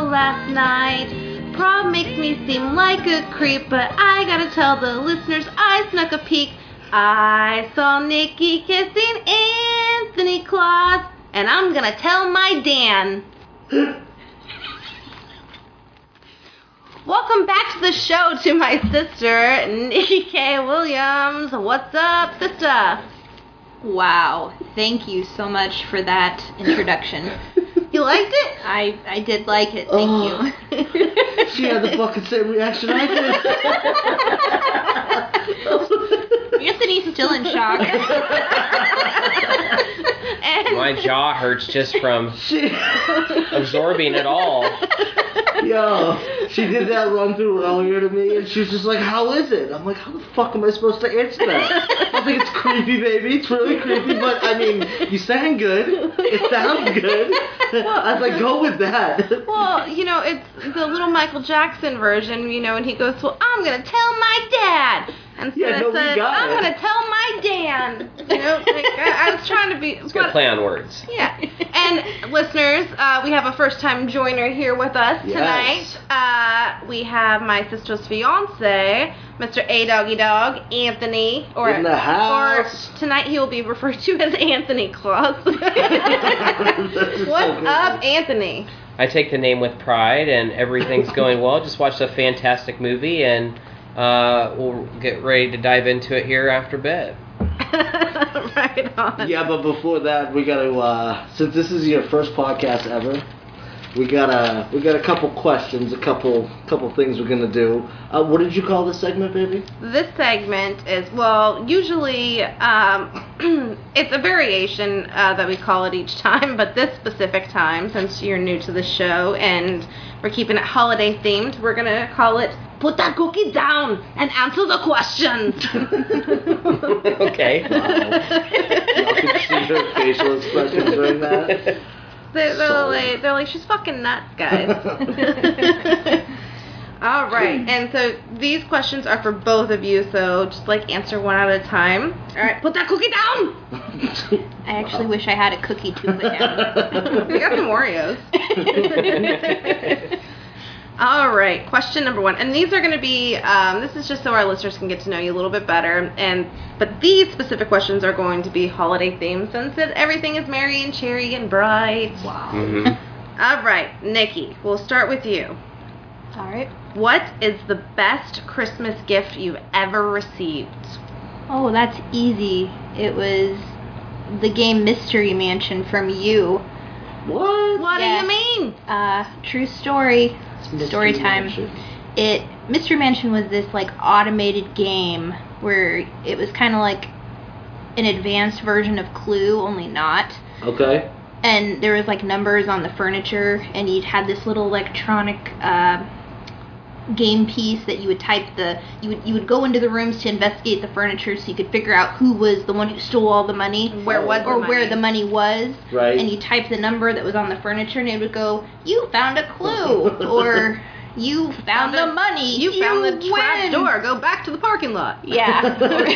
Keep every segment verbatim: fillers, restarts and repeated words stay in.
last night. Prom makes me seem like a creep, but I gotta tell the listeners I snuck a peek. I saw Nikki kissing Anthony Claus, and I'm gonna tell my Dan. Welcome back to the show to my sister, Nikki K. Williams. What's up, sister? Wow, thank you so much for that introduction. You liked it? I I did like it, thank Oh. you. She had the fucking same reaction I did. Anthony's still in shock. And My jaw hurts just from She, absorbing it all. yo, she did that run through earlier to me, and she was just like, "How is it?" I'm like, "How the fuck am I supposed to answer that?" I think it's creepy, baby. It's really creepy, but I mean, you sang good. It sounds good. I was like, go with that. well, you know, it's the little Michael Jackson version, you know, and he goes, well, I'm going to tell my dad. And so Yeah, I no, we said, got I'm it. going to tell my Dan. You know, like, I, I was trying to be... It's a good play on words. Yeah. And listeners, uh, we have a first-time joiner here with us Yes. tonight. Uh, we have my sister's fiance, Mister A Doggy Dog, Anthony. Or, In the house. Or tonight he will be referred to as Anthony Claus. What's so up, Anthony? I take the name with pride, and everything's going well. Just watched a fantastic movie, and uh, we'll get ready to dive into it here after bed. Right on. Yeah, but before that, we gotta, uh, since this is your first podcast ever, we gotta, we got a couple questions, a couple, couple things we're gonna do. Uh, what did you call this segment, baby? This segment is, well, usually um, it's a variation uh, that we call it each time, but this specific time, since you're new to the show and we're keeping it holiday themed, we're going to call it Put That Cookie Down and Answer the Questions. Okay. Wow. Y'all can see her facial expressions during that. They're, they're, Solid. like, they're like, she's fucking nuts, guys. All right, and so these questions are for both of you, so just like answer one at a time. All right, put that cookie down. I actually wish I had a cookie to put down. We got some Oreos. All right, question number one, and these are going to be. Um, this is just so our listeners can get to know you a little bit better, and but these specific questions are going to be holiday themed since it, everything is merry and cheery and bright. Wow. Mm-hmm. All right, Nikki, we'll start with you. All right. What is the best Christmas gift you've ever received? Oh, that's easy. It was the game Mystery Mansion from you. What? What Yeah. do you mean? Uh, true story. Mystery Story time. Mansion. It Mystery Mansion was this like automated game where it was kind of like an advanced version of Clue, only not. Okay. And there was like numbers on the furniture, and you'd had this little electronic uh, game piece that you would type the you would you would go into the rooms to investigate the furniture so you could figure out who was the one who stole all the money, Where was or the where money? the money was. Right. And you type the number that was on the furniture, and it would go, "You found a clue," or "You found, Found a- the money. You, found the trap win." door. Go back to the parking lot. Yeah.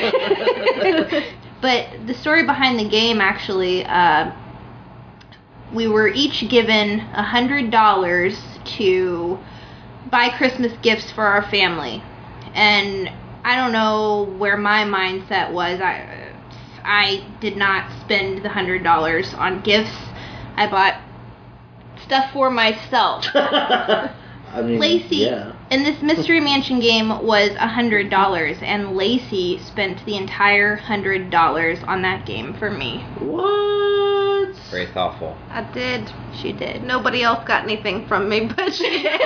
But the story behind the game, actually, uh, we were each given a hundred dollars to buy Christmas gifts for our family, and I don't know where my mindset was. I I did not spend the hundred dollars on gifts. I bought stuff for myself. I mean, Lacey, yeah. and this Mystery Mansion game was a hundred dollars, and Lacey spent the entire hundred dollars on that game for me. What? Very thoughtful. I did. She did. Nobody else got anything from me, but she did.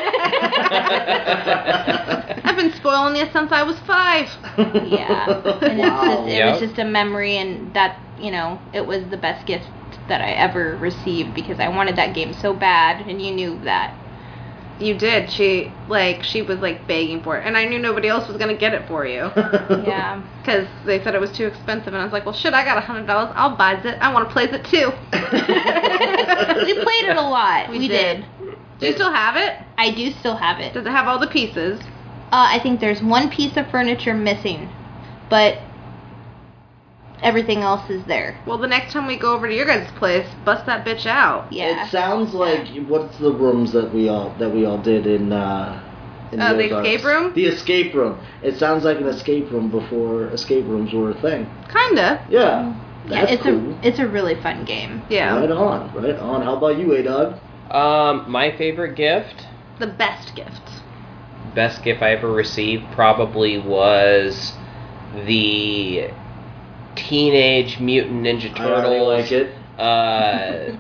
I've been spoiling you since I was five. Yeah, and Wow. it's just, it Yep. was just a memory, and that, you know, it was the best gift that I ever received because I wanted that game so bad, and you knew that. You did. She like she was like begging for it, and I knew nobody else was gonna get it for you Yeah. because they said it was too expensive, and I was like, well, shit, I got a hundred dollars. I'll buy it. I want to play it too. We played it a lot. We We, did. did. Do you still have it? I do still have it. Does it have all the pieces? Uh, I think there's one piece of furniture missing, but everything else is there. Well, the next time we go over to your guys' place, bust that bitch out. Yeah. It sounds like what's the rooms that we all that we all did in. Uh, in Uh, the Ozarks? escape room? The escape room. It sounds like an escape room before escape rooms were a thing. Kinda. Yeah. Yeah, That's it's cool. a it's a really fun game. Yeah. Right on, right on. How about you, A-Dog? Um, my favorite gift, The best gift. best gift I ever received, probably was the Teenage Mutant Ninja I already Turtles like it. uh,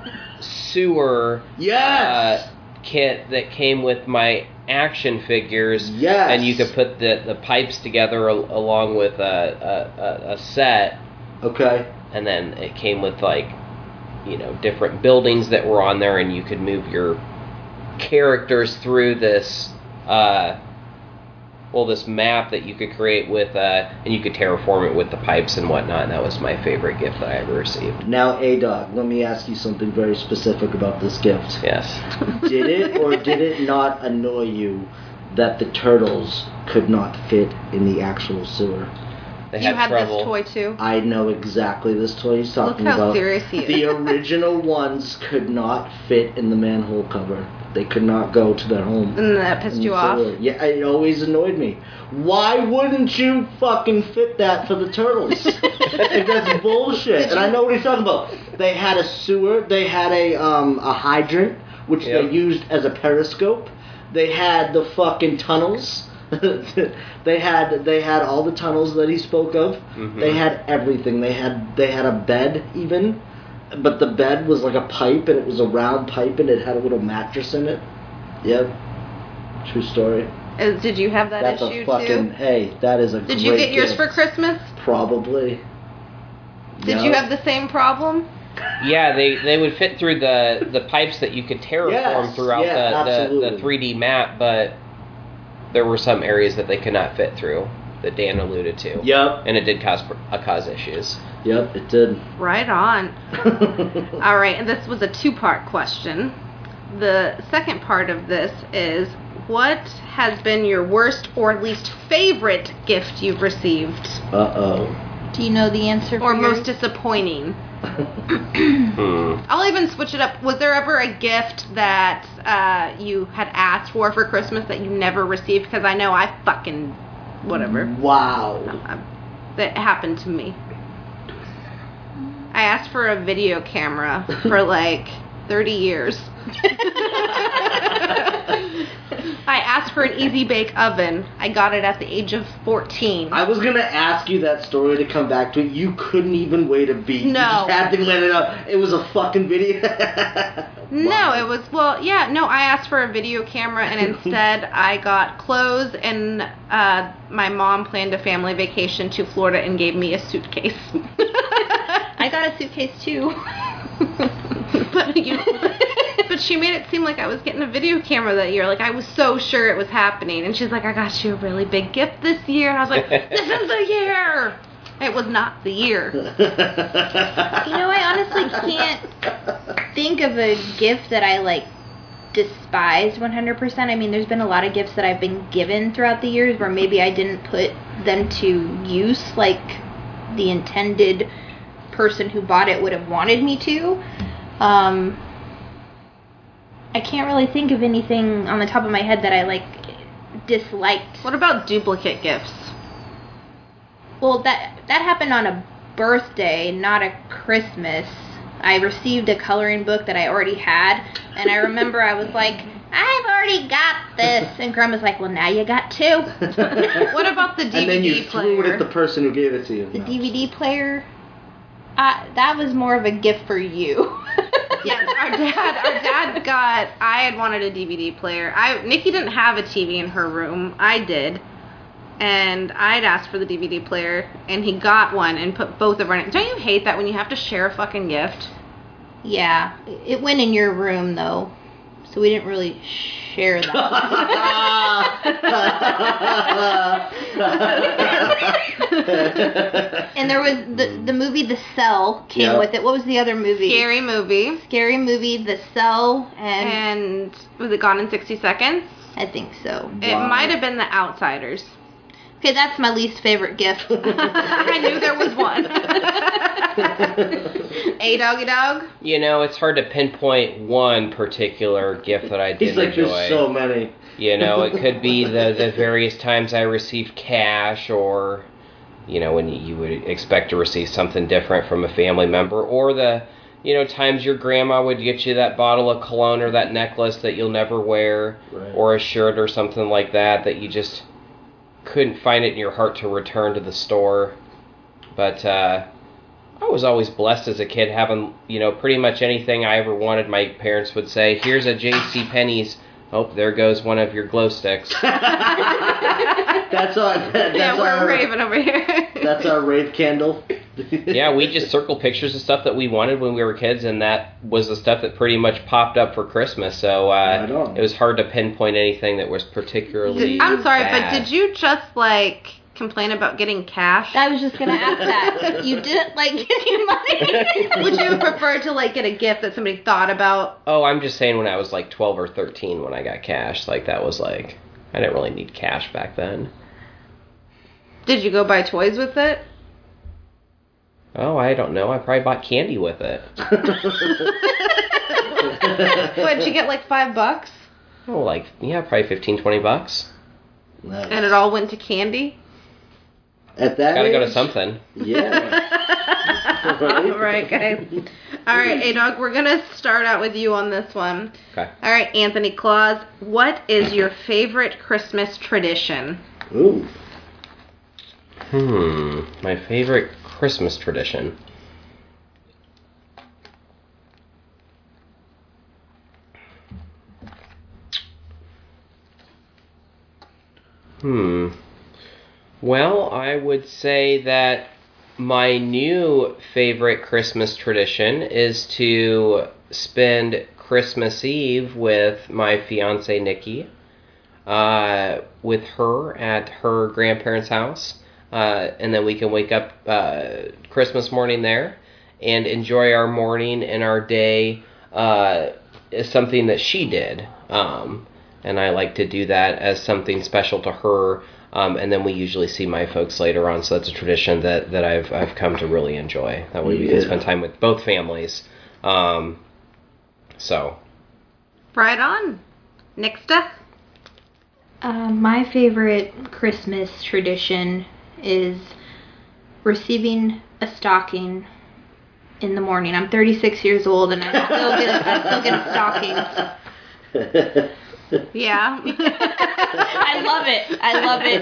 sewer Yes! uh, kit that came with my action figures. Yes! And you could put the, the pipes together al- along with a, a, a, a set. Okay. And then it came with, like, you know, different buildings that were on there, and you could move your characters through this, uh, well, this map that you could create with, uh, and you could terraform it with the pipes and whatnot, and that was my favorite gift that I ever received. Now, A-Dog, let me ask you something very specific about this gift. Yes. Did it or did it not annoy you that the turtles could not fit in the actual sewer? They You had trouble. this toy too. I know exactly this toy he's Look talking how about. serious he is. The original ones could not fit in the manhole cover. They could not go to their home. And that pissed in you the off? sewer. Yeah, it always annoyed me. Why wouldn't you fucking fit that for the turtles? Like, that's bullshit. And I know what he's talking about. They had a sewer. They had a um a hydrant, which Yep. they used as a periscope. They had the fucking tunnels. they had they had all the tunnels that he spoke of. Mhm. They had everything. They had they had a bed even, but the bed was like a pipe, and it was a round pipe, and it had a little mattress in it. Yep, true story. Is, did you have that That's issue a fucking too? hey. That is a. Did great you get yours gift. for Christmas? Probably. Did No. you have the same problem? Yeah, they, they would fit through the, the pipes that you could terraform Yes, throughout yeah, the, the, absolutely. the three D map, but there were some areas that they could not fit through that Dan alluded to. Yep. And it did cause uh, cause issues. Yep. It did. Right on. All right, and this was a two-part question. The second part of this is, what has been your worst or least favorite gift you've received? Uh oh. Do you know the answer? Or for most yours? disappointing? Hmm. I'll even switch it up. Was there ever a gift that uh, you had asked for for Christmas that you never received? Because I know I fucking... whatever. Wow. Uh, that happened to me. I asked for a video camera for like thirty years. I asked for an Easy Bake Oven. I got it at the age of fourteen. I was gonna ask you that story to come back to it. You couldn't even wait a beat. You No. just had to let it out. It was a fucking video. No, it was, well, yeah, no, I asked for a video camera, and instead I got clothes, and uh, my mom planned a family vacation to Florida and gave me a suitcase. I got a suitcase too. but, you, but she made it seem like I was getting a video camera that year. Like, I was so sure it was happening. And she's like, I got you a really big gift this year. And I was like, this is the year. It was not the year. You know, I honestly can't think of a gift that I, like, despised one hundred percent. I mean, there's been a lot of gifts that I've been given throughout the years where maybe I didn't put them to use like the intended person who bought it would have wanted me to. Um, I can't really think of anything on the top of my head that I, like, disliked. What about duplicate gifts? Well, that that happened on a birthday, not a Christmas. I received a coloring book that I already had, and I remember I was like, I've already got this. And Grandma's like, well, now you got two. What about the D V D And then you player? threw it at the person who gave it to you. The No. D V D player, uh, that was more of a gift for you. Yes, our dad, our dad got, I had wanted a D V D player. I Nikki didn't have a T V in her room. I did. And I'd asked for the D V D player, and he got one and put both of our names. Don't you hate that when you have to share a fucking gift? Yeah, it went in your room, though, so we didn't really share that. And there was the the movie The Cell came Yeah. with it. What was the other movie? Scary movie. Scary movie, The Cell, and, And was it Gone in sixty seconds? I think so. It Wow. might have been The Outsiders. Okay, that's my least favorite gift. I knew there was one. A doggy dog? You know, it's hard to pinpoint one particular gift that I did He's like, enjoy. there's so many. You know, it could be the, the various times I received cash, or, you know, when you would expect to receive something different from a family member, or the, you know, times your grandma would get you that bottle of cologne or that necklace that you'll never wear, Right. or a shirt or something like that that you just couldn't find it in your heart to return to the store. But uh, I was always blessed as a kid having, you know, pretty much anything I ever wanted. My parents would say, here's a J C Penney's. Oh, there goes one of your glow sticks. That's our. That, that's Yeah, we're our, raving over here. That's our rave candle. Yeah, we just circled pictures of stuff that we wanted when we were kids, and that was the stuff that pretty much popped up for Christmas. So uh, Right on. it was hard to pinpoint anything that was particularly Did- I'm sorry, bad. but did you just, like, complain about getting cash? I was just gonna ask that. You didn't like getting money. Would you prefer to, like, get a gift that somebody thought about? Oh, I'm just saying when I was like twelve or thirteen when I got cash, like that was like, I didn't really need cash back then. Did you go buy toys with it? Oh, I don't know. I probably bought candy with it. What, did you get, like, five bucks? Oh, like, yeah, probably fifteen, twenty bucks. Nice. And it all went to candy? At that Gotta go to age, something. Yeah. All right, guys. All right, A-Dog, we're going to start out with you on this one. Okay. All right, Anthony Claus, what is your favorite Christmas tradition? Ooh. Hmm. My favorite Christmas tradition. Hmm. Well, I would say that my new favorite Christmas tradition is to spend Christmas Eve with my fiance Nikki, uh, with her at her grandparents' house, uh, and then we can wake up uh, Christmas morning there and enjoy our morning and our day uh, as something that she did. Um, and I like to do that as something special to her. Um, and then we usually see my folks later on, so that's a tradition that, that I've I've come to really enjoy. That way we can Yeah. spend time with both families. Um, so. Right on. Nixta? Uh, my favorite Christmas tradition is receiving a stocking in the morning. I'm thirty-six years old and I still get I still get stockings. Yeah. I love it. I love it.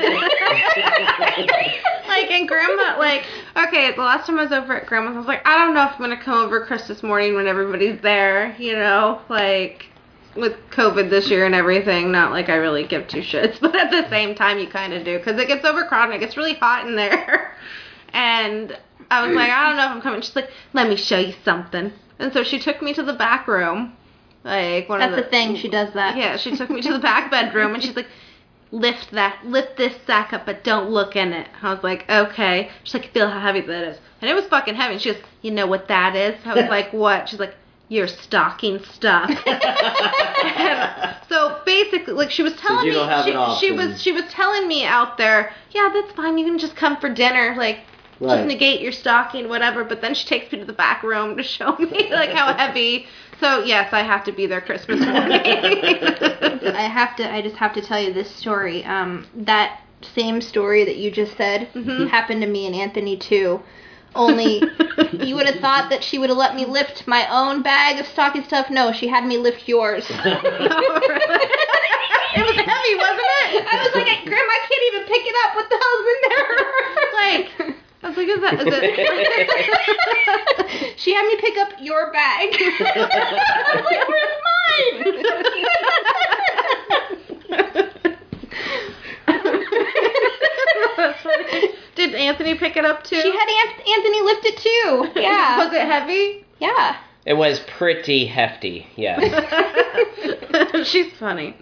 Like, and Grandma, like, okay, the last time I was over at Grandma's, I was like, I don't know if I'm going to come over Christmas morning when everybody's there, you know, like, with COVID this year and everything, not like I really give two shits, but at the same time you kind of do, because it gets overcrowded and it gets really hot in there. And I was like, I don't know if I'm coming. She's like, let me show you something. And so she took me to the back room. Like one That's of the, the thing. She does that. Yeah, she took me to the back bedroom and she's like, lift that, lift this sack up, but don't look in it. I was like, okay. She's like, feel how heavy that is. And it was fucking heavy. She goes, you know what that is? I was like, what? She's like, your stocking stuff. And so basically, like she was telling you me, don't have she, an she option. was she was telling me out there, yeah, that's fine. You can just come for dinner, like. Just Right. negate your stocking, whatever. But then she takes me to the back room to show me like how heavy. So yes, I have to be there Christmas morning. I have to. I just have to tell you this story. Um, that same story that you just said Mhm. happened to me and Anthony too. Only you would have thought that she would have let me lift my own bag of stocking stuff. No, she had me lift yours. It was heavy, wasn't it? I was like, Grandma, I can't even pick it up. What the hell's in there? Like, I was like, is that, is it? She had me pick up your bag. I was like, where's mine? Did Anthony pick it up too? She had Ant- Anthony lift it too. Yeah. Was it heavy? Yeah. It was pretty hefty, yes. She's funny.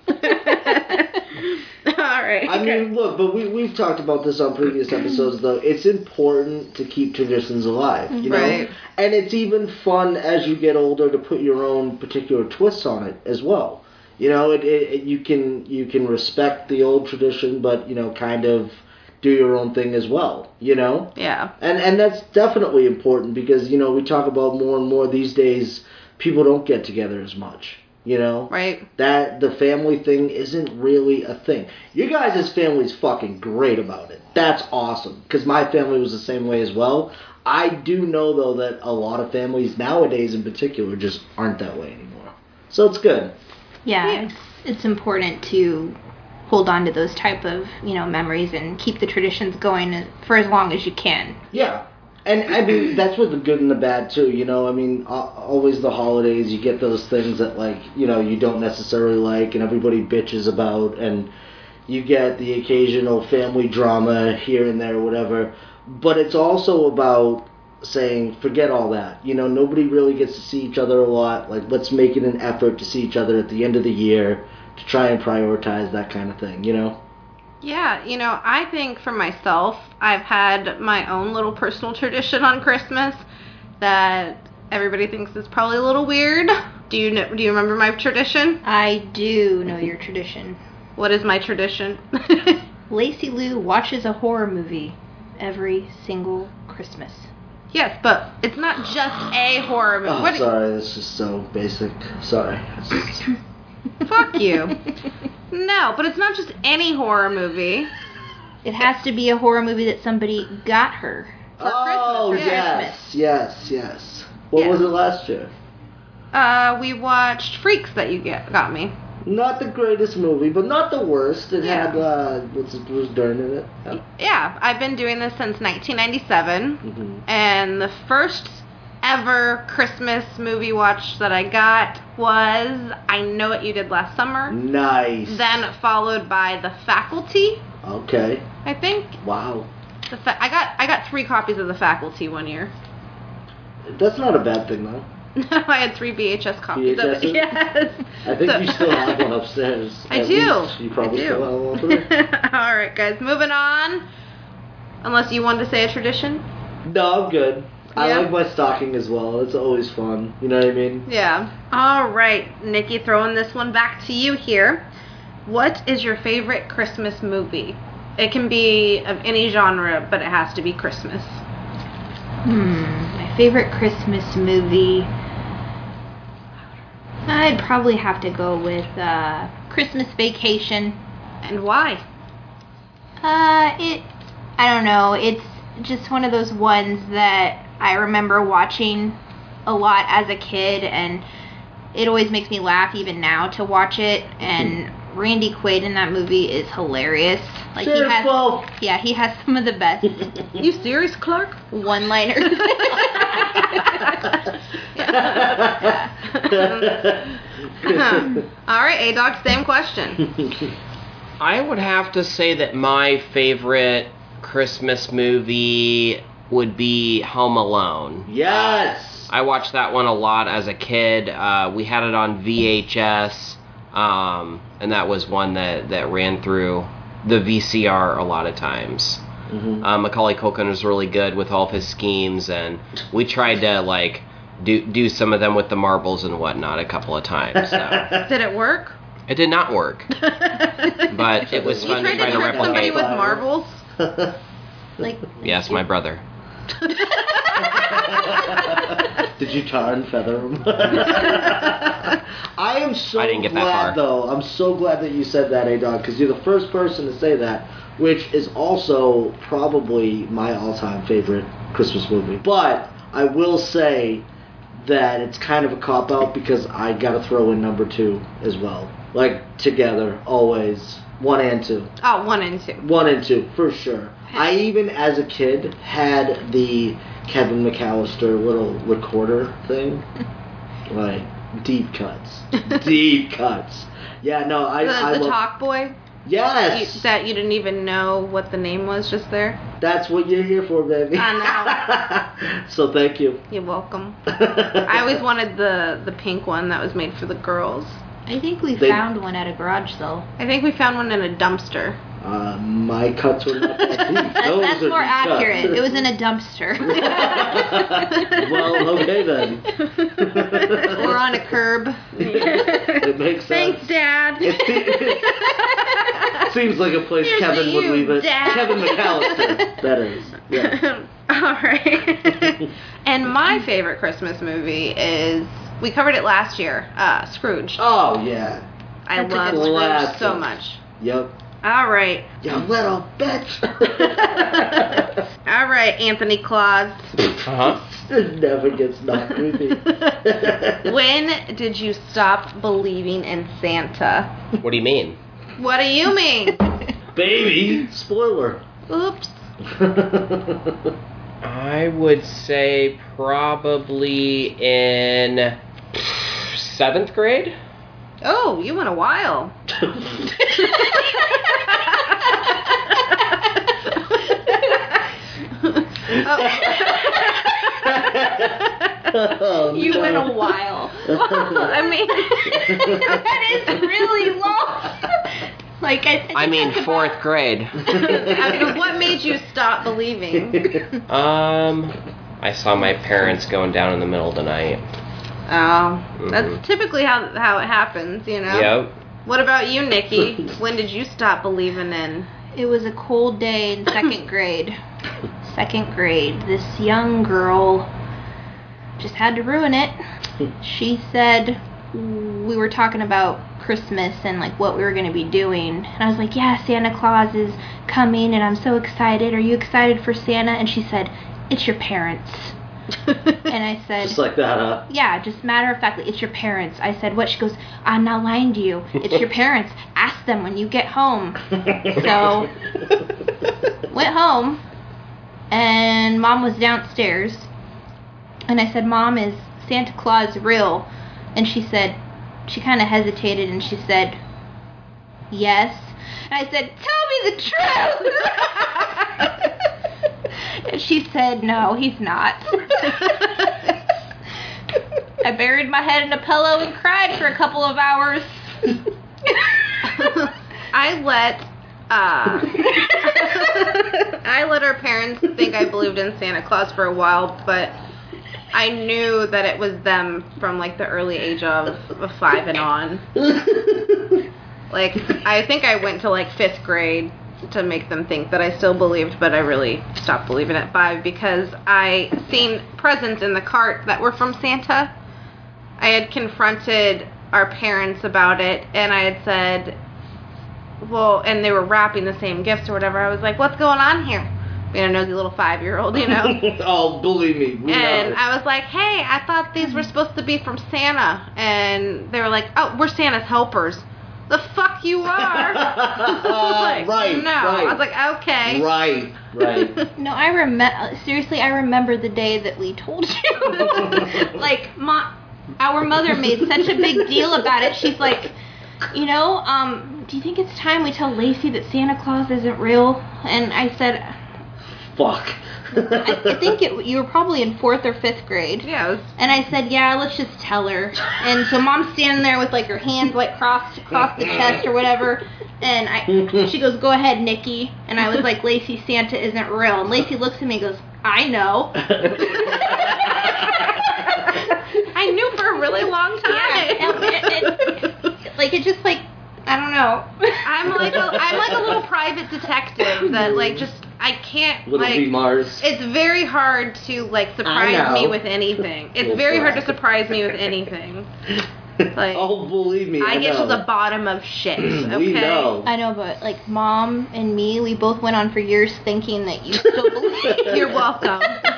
All right. I mean, look, but we, we've talked about this on previous episodes, though. It's important to keep traditions alive, you know? Right. And it's even fun as you get older to put your own particular twists on it as well. You know, it, it, it you can you can respect the old tradition, but, you know, kind of do your own thing as well, you know? Yeah. And and that's definitely important because, you know, we talk about more and more these days, people don't get together as much, you know? Right. That the family thing isn't really a thing. You guys' family's fucking great about it. That's awesome. Because my family was the same way as well. I do know, though, that a lot of families nowadays in particular just aren't that way anymore. So it's good. Yeah, Yeah. It's, it's important to hold on to those type of, you know, memories and keep the traditions going for as long as you can. Yeah. And, I mean, that's with the good and the bad, too, you know? I mean, uh, always the holidays, you get those things that, like, you know, you don't necessarily like and everybody bitches about, and you get the occasional family drama here and there, whatever. But it's also about saying, forget all that. You know, nobody really gets to see each other a lot. Like, let's make it an effort to see each other at the end of the year to try and prioritize that kind of thing, you know? Yeah, you know, I think for myself, I've had my own little personal tradition on Christmas that everybody thinks is probably a little weird. Do you know, do you remember my tradition? I do know your tradition. What is my tradition? Lacey Lou watches a horror movie every single Christmas. Yes, but it's not just a horror movie. Oh, What- sorry, this is so basic. Sorry. It's just- Fuck you. No, but it's not just any horror movie. It has to be a horror movie that somebody got her. For oh, Christmas, yeah. yes, yes, yes. What Yeah. was it last year? Uh, we watched Freaks that you get, got me. Not the greatest movie, but not the worst. It Yeah. had, uh, what's his, Bruce Dern in it. Yeah. Yeah, I've been doing this since nineteen ninety-seven. Mhm. And the first ever Christmas movie watch that I got was I Know What You Did Last Summer. Nice. Then followed by The Faculty, Okay. I think. Wow. The fa- I got I got three copies of The Faculty one year. That's not a bad thing, though. I had three V H S copies of V H Ss? it. Yes. I think So- you still have one upstairs. I At do. least. You probably I do. still have one over there. All right, guys, moving on. Unless you wanted to say a tradition. No, I'm good. I Yeah? like my stocking as well. It's always fun. You know what I mean? Yeah. All right, Nikki, throwing this one back to you here. What is your favorite Christmas movie? It can be of any genre, but it has to be Christmas. Hmm, my favorite Christmas movie. I'd probably have to go with uh, Christmas Vacation. And why? Uh, it. I don't know. It's just one of those ones that I remember watching a lot as a kid, and it always makes me laugh even now to watch it. And Randy Quaid in that movie is hilarious. Like he has, Cheerful. yeah, he has some of the best You serious, Clark? one-liners. All right, A-Dog, same question. I would have to say that my favorite Christmas movie would be Home Alone. Yes. I watched that one a lot as a kid. Uh, we had it on V H S, um, and that was one that, that ran through the V C R a lot of times. Mhm. Um, Macaulay Culkin was really good with all of his schemes, and we tried to like do do some of them with the marbles and whatnot a couple of times. So. Did it work? It did not work, but it was You fun to tried try to to trick somebody replicate. with marbles? Like Yes, my brother. Did you tar and feather him? I am so I didn't get that glad, far. though. I'm so glad that you said that, A-Dog, because you're the first person to say that, which is also probably my all-time favorite Christmas movie. But I will say that it's kind of a cop-out because I got to throw in number two as well. Like, together, always. One and two. Oh, one and two. One and two, for sure. I even, as a kid, had the Kevin McAllister little recorder thing. Like, deep cuts. Deep cuts. Yeah, no, I... The, I the love, talk boy? Yes! You, that you didn't even know what the name was just there? That's what you're here for, baby. I So thank you. You're welcome. I always wanted the, the pink one that was made for the girls. I think we They- found one at a garage sale. I think we found one in a dumpster. Uh, my cuts were not that deep. That's, Those that's are more deep cuts. accurate. It was in a dumpster. Well, okay then. Or on a curb. It makes sense. Thanks, Dad. It's the, Seems like a place Here's Kevin to would you, leave it. Dad. Kevin McAllister, that is. Yeah. All right. And my favorite Christmas movie is, we covered it last year, uh, Scrooge. Oh, yeah. I That's a love good Scrooge classic. so much. Yep. All right. You little bitch. All right, Anthony Claus. Uh-huh. It never gets not creepy. When did you stop believing in Santa? What do you mean? What do you mean? Baby. Spoiler. Oops. I would say probably in seventh grade. Oh, you went a while. Oh, You no. went a while. I mean, That is really long. Like I. I mean think fourth about- grade. I mean, what made you stop believing? Um, I saw my parents going down in the middle of the night. Oh, Mhm. that's typically how how it happens, you know. Yep. What about you, Nikki? When did you stop believing in? It was a cold day in second grade. Second grade. This young girl just had to ruin it. She said, we were talking about Christmas and like what we were going to be doing. And I was like, yeah, Santa Claus is coming and I'm so excited. Are you excited for Santa? And she said, it's your parents. And I said, Just like that, huh? yeah, just matter of factly, it's your parents. I said, what? She goes, I'm not lying to you. It's your parents. Ask them when you get home. So, went home, and Mom was downstairs. And I said, Mom, is Santa Claus real? And she said, she kind of hesitated, and she said, yes. And I said, tell me the truth! And she said, no, he's not. I buried my head in a pillow and cried for a couple of hours. I let uh, I let her parents think I believed in Santa Claus for a while, but I knew that it was them from like the early age of, of five and on. Like, I think I went to like fifth grade to make them think that I still believed, but I really stopped believing at five because I seen presents in the cart that were from Santa. I had confronted our parents about it, and I had said, well, and they were wrapping the same gifts or whatever. I was like, what's going on here? Being a nosy little five-year-old, you know? Oh, believe me. We And know. I was like, hey, I thought these were supposed to be from Santa. And they were like, oh, we're Santa's helpers. The fuck you are. Like, right, no. right. I was like, okay. Right, right. No, I remember. Seriously, I remember the day that we told you. Like, ma- our mother made such a big deal about it. She's like, you know, um, do you think it's time we tell Lacey that Santa Claus isn't real? And I said, Fuck. I, I think it, you were probably in fourth or fifth grade. Yeah, it was, And I said, yeah, let's just tell her. And so Mom's standing there with like her hands like crossed across the chest or whatever. And I, she goes, go ahead, Nikki. And I was like, Lacey, Santa isn't real. And Lacey looks at me and goes, I know. I knew for a really long time. Yeah, and it, it, like it just like I don't know. I'm like a, I'm like a little private detective that like just I can't Little like B. Mars. it's very hard to like surprise know. me with anything. It's Little very hard to brat. surprise me with anything. Like, oh, believe me. I, I get know. to the bottom of shit. Okay. We know. I know, but like Mom and me, we both went on for years thinking that you still believe. You're welcome.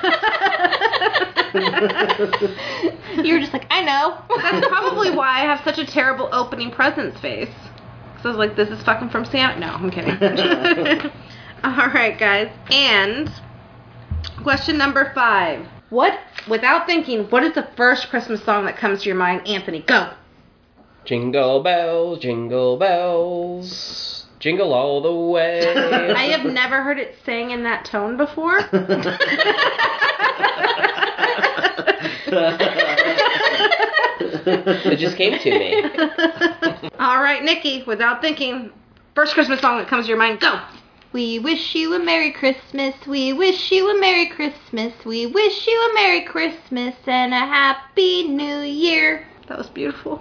You were just like, I know. That's probably why I have such a terrible opening presents face. So I was like, this is fucking from Santa. No, I'm kidding. All right, guys. And question number five. What, without thinking, what is the first Christmas song that comes to your mind? Anthony, go. Jingle bells, jingle bells, jingle all the way. I have never heard it sang in that tone before. It just came to me. All right, Nikki, without thinking, first Christmas song that comes to your mind, go. We wish you a Merry Christmas. We wish you a Merry Christmas. We wish you a Merry Christmas and a Happy New Year. That was beautiful.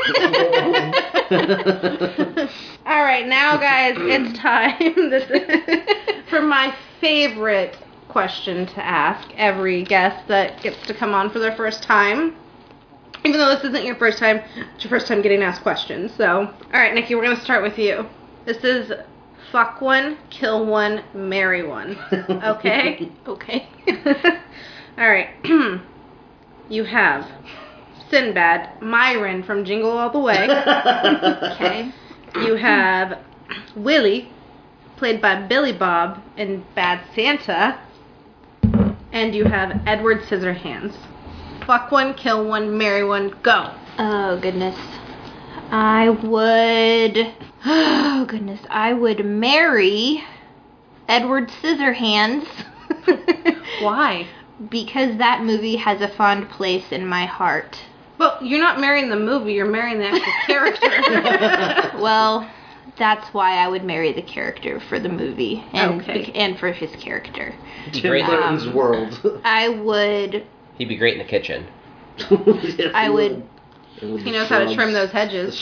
All right, now, guys, it's time this is for my favorite question to ask every guest that gets to come on for their first time. Even though this isn't your first time, it's your first time getting asked questions. So, all right, Nikki, we're going to start with you. This is fuck one, kill one, marry one. Okay? Okay. All right. You have Sinbad, Myron from Jingle All the Way. Okay. You have Willie, played by Billy Bob in Bad Santa. And you have Edward Scissorhands. Fuck one, kill one, marry one, go. Oh, goodness. I would... Oh, goodness. I would marry Edward Scissorhands. Why? Because that movie has a fond place in my heart. Well, you're not marrying the movie, you're marrying the actual character. Well, that's why I would marry the character for the movie. And, Okay. and for his character. Tim Great. Burton's Um, world. I would... He'd be great in the kitchen. Yes, I he would... He knows how to trim those hedges.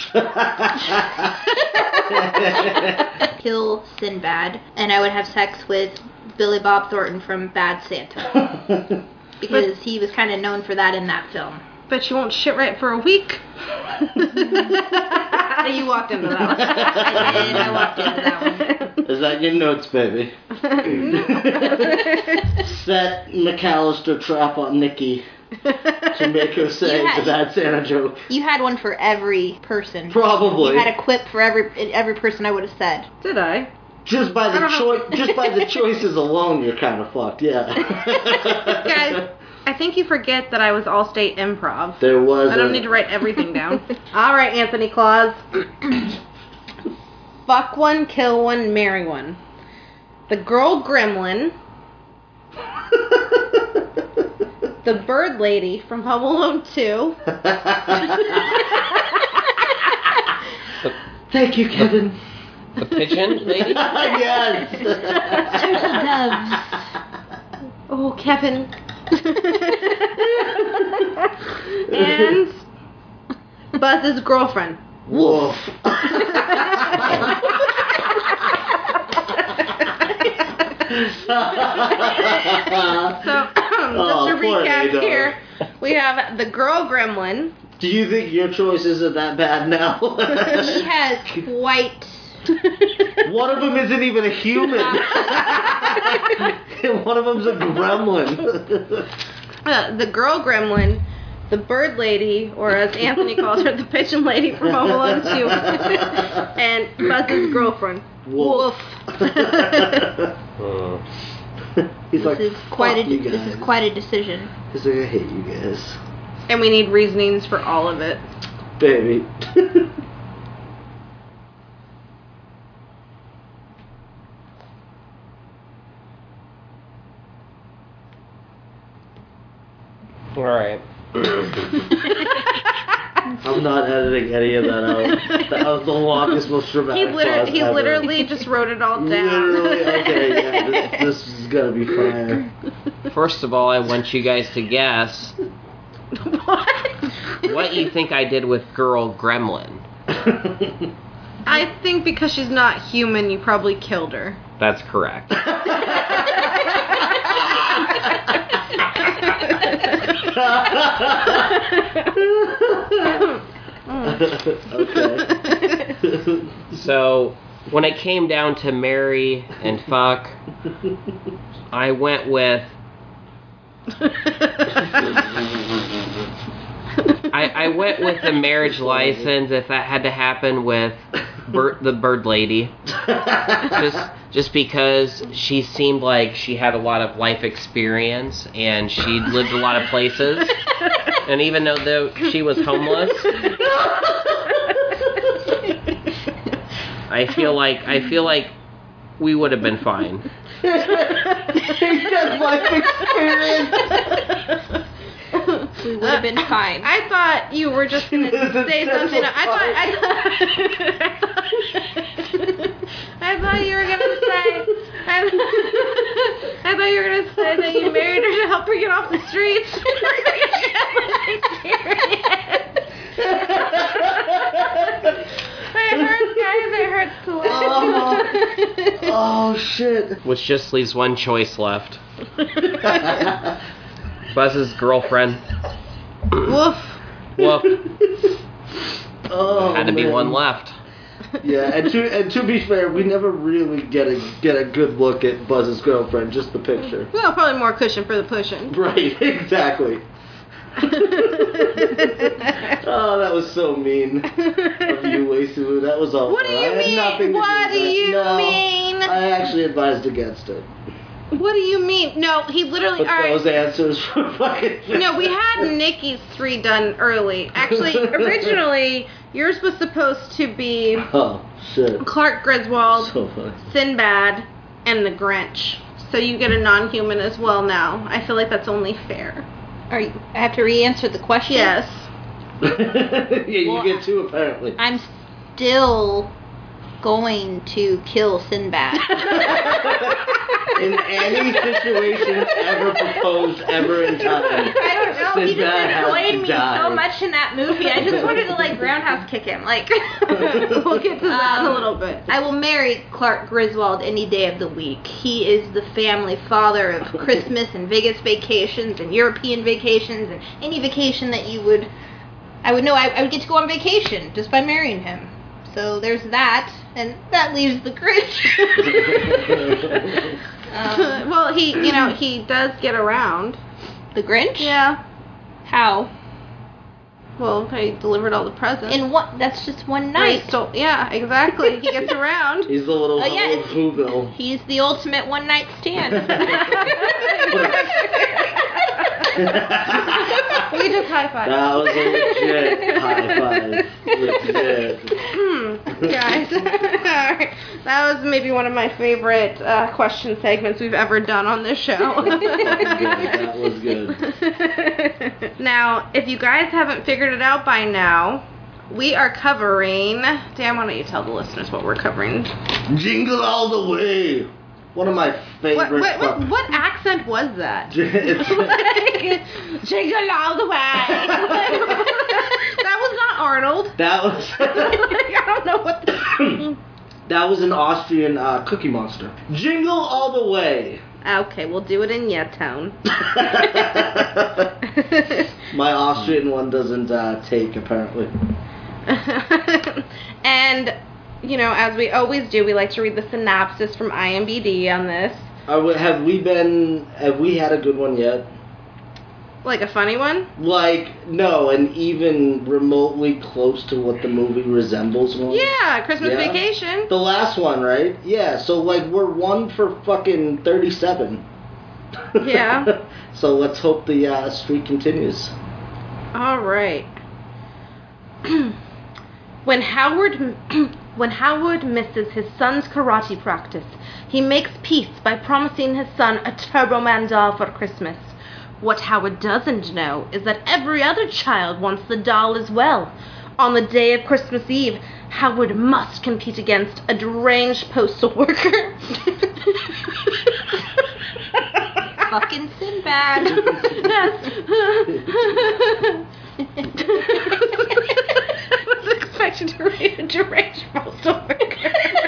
kill Sinbad, and I would have sex with Billy Bob Thornton from Bad Santa. Because he was kind of known for that in that film. Bet you won't shit right for a week. You walked into that one. I did, I walked into that one. Is that your notes, baby? Set McAllister trap on Nikki to make her say You had- the Bad Santa joke. You had one for every person. Probably. You had a quip for every every person I would have said. Did I? Just by I the don't know. choi- just by the choices alone, you're kind of fucked. Yeah. Guys, I think you forget that I was All-State Improv. there was. I don't a- need to write everything down. All right, Anthony Claus. Fuck one, kill one, marry one. The girl gremlin. The bird lady from Home Alone two. Thank you, Kevin. The pigeon lady? Yes. Doves. Oh, Kevin. And Buzz's girlfriend. Woof. So, just Oh, to poor recap A-Dog. here, we have the girl gremlin. Do you think your choices are that bad now? He has quite... One of them isn't even a human. One of them's a gremlin. Uh, the girl gremlin, the bird lady, or as Anthony calls her, the pigeon lady from Home Alone two, and Buzz's girlfriend. Wolf. Hmm. He's This like, is quite a "Fuck you this is guys." quite a decision. He's like, I hate you guys. And we need reasonings for all of it. Baby. Alright. I'm not editing any of that out. That was the longest, most dramatic He literally, pause he ever. literally just wrote it all down. Literally, okay, yeah, this, this is gonna be fire. First of all, I want you guys to guess What? what you think I did with Girl Gremlin. I think because she's not human, you probably killed her. That's correct. Okay. So, when it came down to marry and fuck, I went with... I, I went with the marriage license if that had to happen with Bert, the bird lady. Just, just because she seemed like she had a lot of life experience and she'd lived a lot of places. And even though, though she was homeless, I feel like I feel like we would have been fine. He said life experience. We would have been fine. I thought you were just gonna say That's something. so I thought I thought I thought you were gonna say I, I thought you were gonna say that you married her to help her get off the streets. shit. Which just leaves one choice left. Buzz's girlfriend. Woof. Woof. Oh, Had to be man. one left. Yeah, and to and to be fair, we never really get a get a good look at Buzz's girlfriend, just the picture. Well, probably more cushion for the pushing. Right, exactly. Oh, that was so mean of you, Waisu. That was all. What do I you had mean? nothing to What do do with that. you No, mean? I actually advised against it. What do you mean? No, he literally. But all right. those answers were fucking. No, we had Nikki's three done early. Actually, originally, yours was supposed to be Oh shit. Clark Griswold, So funny. Sinbad, and the Grinch. So you get a non-human as well now. I feel like that's only fair. Are you, I have to re-answer the question? Yes. Yeah, you Well, get two apparently. I'm still going to kill Sinbad. In any situation ever proposed ever in time. I don't know. He Sinbad just has annoyed to me die. so much in that movie. I just wanted to like roundhouse kick him. Like We'll get to that in a Um, little bit. I will marry Clark Griswold any day of the week. He is the family father of Christmas and Vegas vacations and European vacations and any vacation that you would. I would know I, I would get to go on vacation just by marrying him. So there's that, and that leaves the Grinch. um, Well, he, you know, he does get around. the Grinch? Yeah. How? Well, he delivered all the presents. In what? That's just one Right, night. so, yeah, exactly. He gets around. He's the little Oh, yeah, it's- Whoville. He's the ultimate one night stand. We just high five. That was a legit high five. Legit. Guys, alright. That was maybe one of my favorite uh, question segments we've ever done on this show. That was good. Now, if you guys haven't figured it out by now, we are covering. Dan, why don't you tell the listeners what we're covering? Jingle all the way. One of my favorite. What, what, what, fuck- what accent was that? It's- Like, jingle all the way. That was not Arnold. that was. Like, I don't know what the. That was an Austrian uh, Cookie Monster. Jingle all the way. Okay, we'll do it in yeah tone. My Austrian one doesn't uh, take, apparently. And, you know, as we always do, we like to read the synopsis from I M D B on this. Are we, have we been, have we had a good one yet? Like a funny one? Like, no, and even remotely close to what the movie resembles one? Yeah, Christmas Yeah. Vacation. The last one, right? Yeah, so, like, we're one for fucking thirty-seven. Yeah. So let's hope the uh, streak continues. All right. When Howard when Howard misses his son's karate practice, he makes peace by promising his son a Turbo Man doll for Christmas. What Howard doesn't know is that every other child wants the doll as well. On the day of Christmas Eve, Howard must compete against a deranged postal worker. Fucking Sinbad. I was expecting to read a deranged postal worker.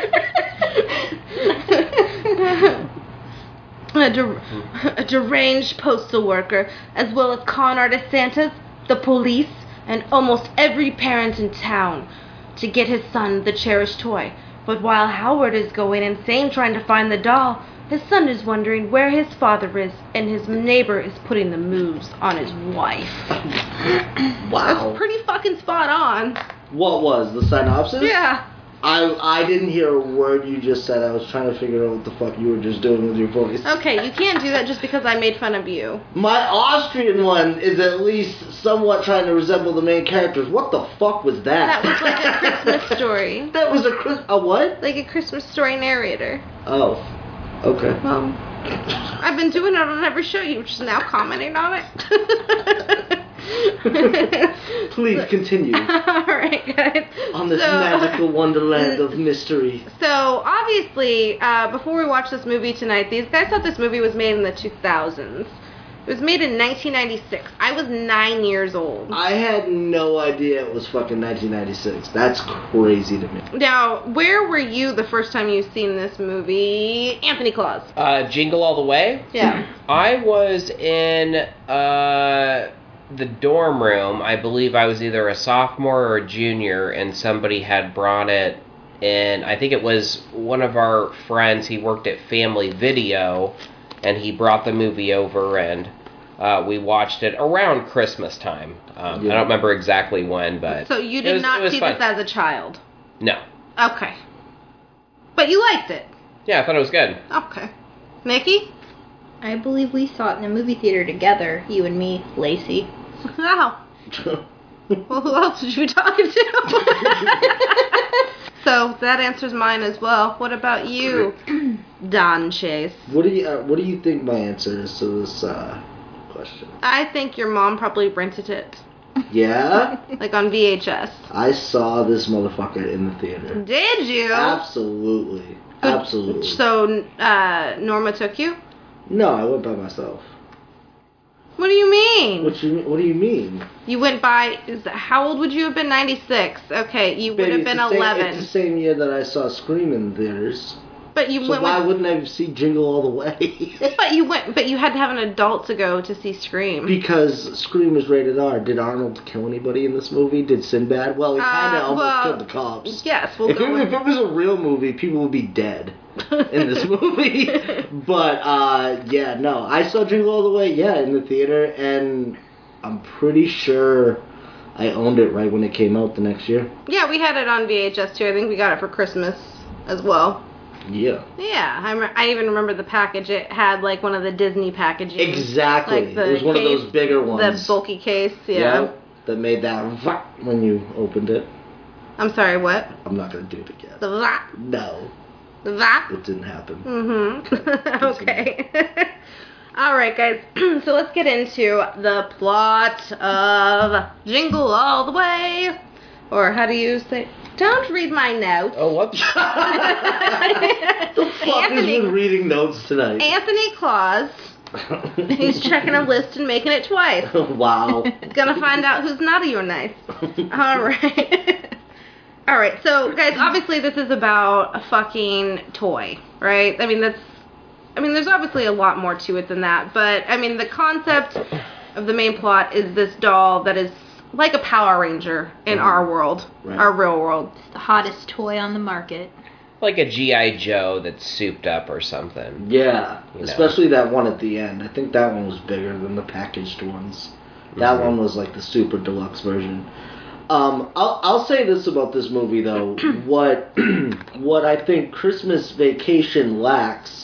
a, der- a deranged postal worker, as well as con artist Santas, the police, and almost every parent in town to get his son the cherished toy. But while Howard is going insane trying to find the doll, his son is wondering where his father is, and his neighbor is putting the moves on his wife. Wow. That's pretty fucking spot on. What was the synopsis? Yeah. I I didn't hear a word you just said. I was trying to figure out what the fuck you were just doing with your voice. Okay, you can't do that just because I made fun of you. My Austrian one is at least somewhat trying to resemble the main characters. What the fuck was that? That was like a Christmas story. That was a Chris. A what? Like a Christmas story narrator. Oh. Okay. Well, I've been doing it on every show. You're just now commenting on it. Please continue Alright, guys. on this So- magical wonderland of mystery. So, obviously, uh, before we watched this movie tonight, these guys thought this movie was made in the two thousands. It was made in nineteen ninety-six. I was nine years old. I had no idea it was fucking nineteen ninety-six. That's crazy to me. Now, where were you the first time you seen this movie? Anthony Claus. Uh, Jingle All the Way? Yeah. I was in uh, the dorm room. I believe I was either a sophomore or a junior, and somebody had brought it in. I think it was one of our friends. He worked at Family Video, and he brought the movie over, and uh, we watched it around Christmas time. Um, Yeah. I don't remember exactly when, but So you it did was- it not was see fun. this as a child? No. Okay. But you liked it? Yeah, I thought it was good. Okay. Nikki? I believe we saw it in a movie theater together, you and me, Lacey. Wow. Well, who else would you be talking to? So that answers mine as well. What about you, Don Chase? What do you uh, What do you think my answer is to this uh, question? I think your mom probably rented it, Yeah, like on V H S. I saw this motherfucker in the theater. Did you? Absolutely, Good- absolutely. So uh, Norma took you? No, I went by myself. What do you mean? What you What do you mean? You went by. Is that, how old would you have been? ninety-six. Okay, you would Baby, have it's been the same- eleven. It's the same year that I saw Scream in theaters. But you So went. why with, wouldn't I see Jingle All the Way? But you went. But you had to have an adult to go to see Scream. Because Scream is rated R. Did Arnold kill anybody in this movie? Did Sinbad? Well, he kind of Uh, almost well, killed the cops. Yes, we'll If go it, with. if it was a real movie, people would be dead in this movie. But, uh, yeah, no. I saw Jingle All the Way, yeah, in the theater, and I'm pretty sure I owned it right when it came out the next year. Yeah, we had it on V H S too. I think we got it for Christmas as well. Yeah. Yeah, I, rem- I even remember the package. It had like one of the Disney packaging. Exactly. Like the it was one case, of those bigger ones. The bulky case, yeah. Yep, that made that vah when you opened it. I'm sorry, what? I'm not going to do it again. The va. No, The va. it didn't happen. Mm-hmm. Okay. All right, guys. So let's get into the plot of Jingle All the Way. Or how do you say? Don't read my notes. Oh, what? The fuck has Anthony, been reading notes tonight? Anthony Claus. He's checking a list and making it twice. Wow. Gonna find out who's naughty or nice. All right. All right. So, guys, obviously this is about a fucking toy, right? I mean, that's. I mean, there's obviously a lot more to it than that, but I mean, the concept of the main plot is this doll that is like a Power Ranger in our world, Right. our real world. It's the hottest toy on the market. Like a G I. Joe that's souped up or something. Yeah, You know. especially that one at the end. I think that one was bigger than the packaged ones. That Mhm. one was like the super deluxe version. Um, I'll I'll say this about this movie though. what what I think Christmas Vacation lacks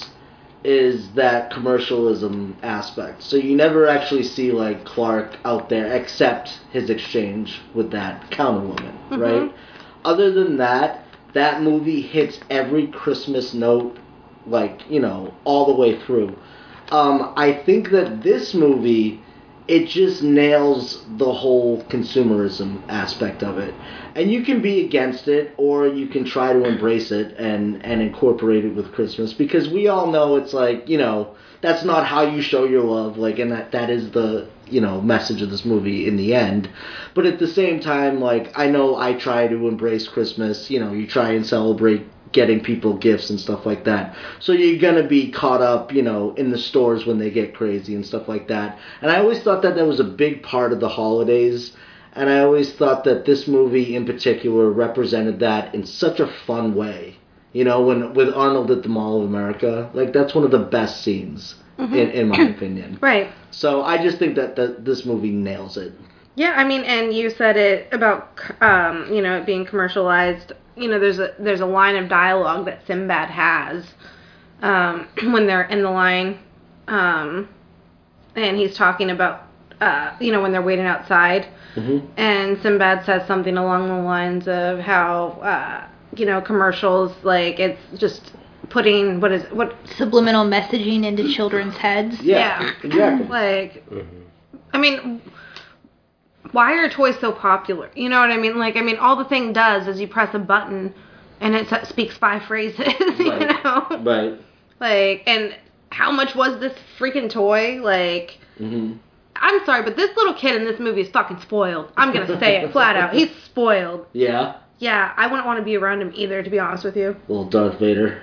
is that commercialism aspect. So you never actually see like Clark out there except his exchange with that counter woman, Mhm. right? Other than that, that movie hits every Christmas note, like, you know, all the way through. Um, I think that this movie, it just nails the whole consumerism aspect of it. And you can be against it, or you can try to embrace it and, and incorporate it with Christmas, because we all know it's like, you know, that's not how you show your love, like, and that, that is the, you know, message of this movie in the end. But at the same time, like, I know I try to embrace Christmas, you know, you try and celebrate getting people gifts and stuff like that. So you're gonna be caught up, you know, in the stores when they get crazy and stuff like that. And I always thought that that was a big part of the holidays. And I always thought that this movie in particular represented that in such a fun way. You know, when with Arnold at the Mall of America, like that's one of the best scenes Mhm. in, in my opinion. Right. So I just think that, that this movie nails it. Yeah, I mean, and you said it about, um, you know, it being commercialized. You know, there's a there's a line of dialogue that Sinbad has um, when they're in the line, um, and he's talking about, uh, you know, when they're waiting outside, Mm-hmm. and Sinbad says something along the lines of how, uh, you know, commercials, like, it's just putting, what is, what, Subliminal messaging into children's heads. Yeah, Yeah. exactly. like, Mhm. I mean, why are toys so popular? You know what I mean? Like, I mean, all the thing does is you press a button and it s- speaks five phrases, you Right. know? Right. Like, and how much was this freaking toy? Like, Mm-hmm. I'm sorry, but this little kid in this movie is fucking spoiled. I'm gonna say it flat out. He's spoiled. Yeah? Yeah, I wouldn't want to be around him either, to be honest with you. Little Darth Vader.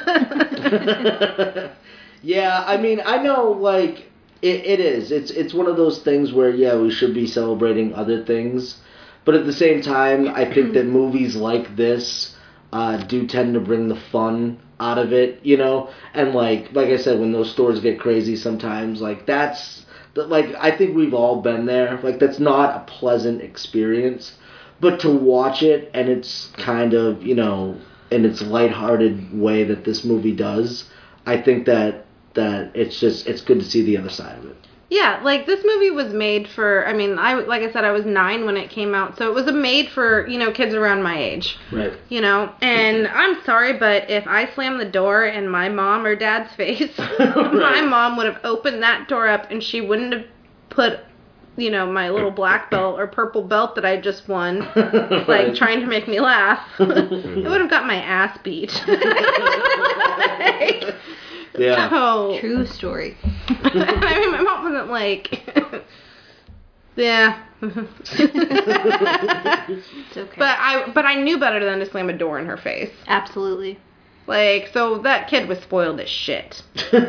Yeah, I mean, I know, like, it, it is. It's it's one of those things where, yeah, we should be celebrating other things. But at the same time, I think that movies like this uh, do tend to bring the fun out of it, you know? And, like, like I said, when those stores get crazy sometimes, like, that's... Like, I think we've all been there. Like, that's not a pleasant experience. But to watch it, and it's kind of, you know, in its lighthearted way that this movie does, I think that that it's just, it's good to see the other side of it. Yeah, like, this movie was made for, I mean, I like I said, I was nine when it came out, so it was a made for, you know, kids around my age. Right. You know, and I'm sorry, but if I slammed the door in my mom or dad's face, Right. my mom would have opened that door up, and she wouldn't have put, you know, my little black belt or purple belt that I just won, like, Right. trying to make me laugh. It would have got my ass beat. Like, Yeah. no. True story. I mean, my mom wasn't like, yeah. It's okay. But I, but I knew better than to slam a door in her face. Absolutely. Like, so that kid was spoiled as shit.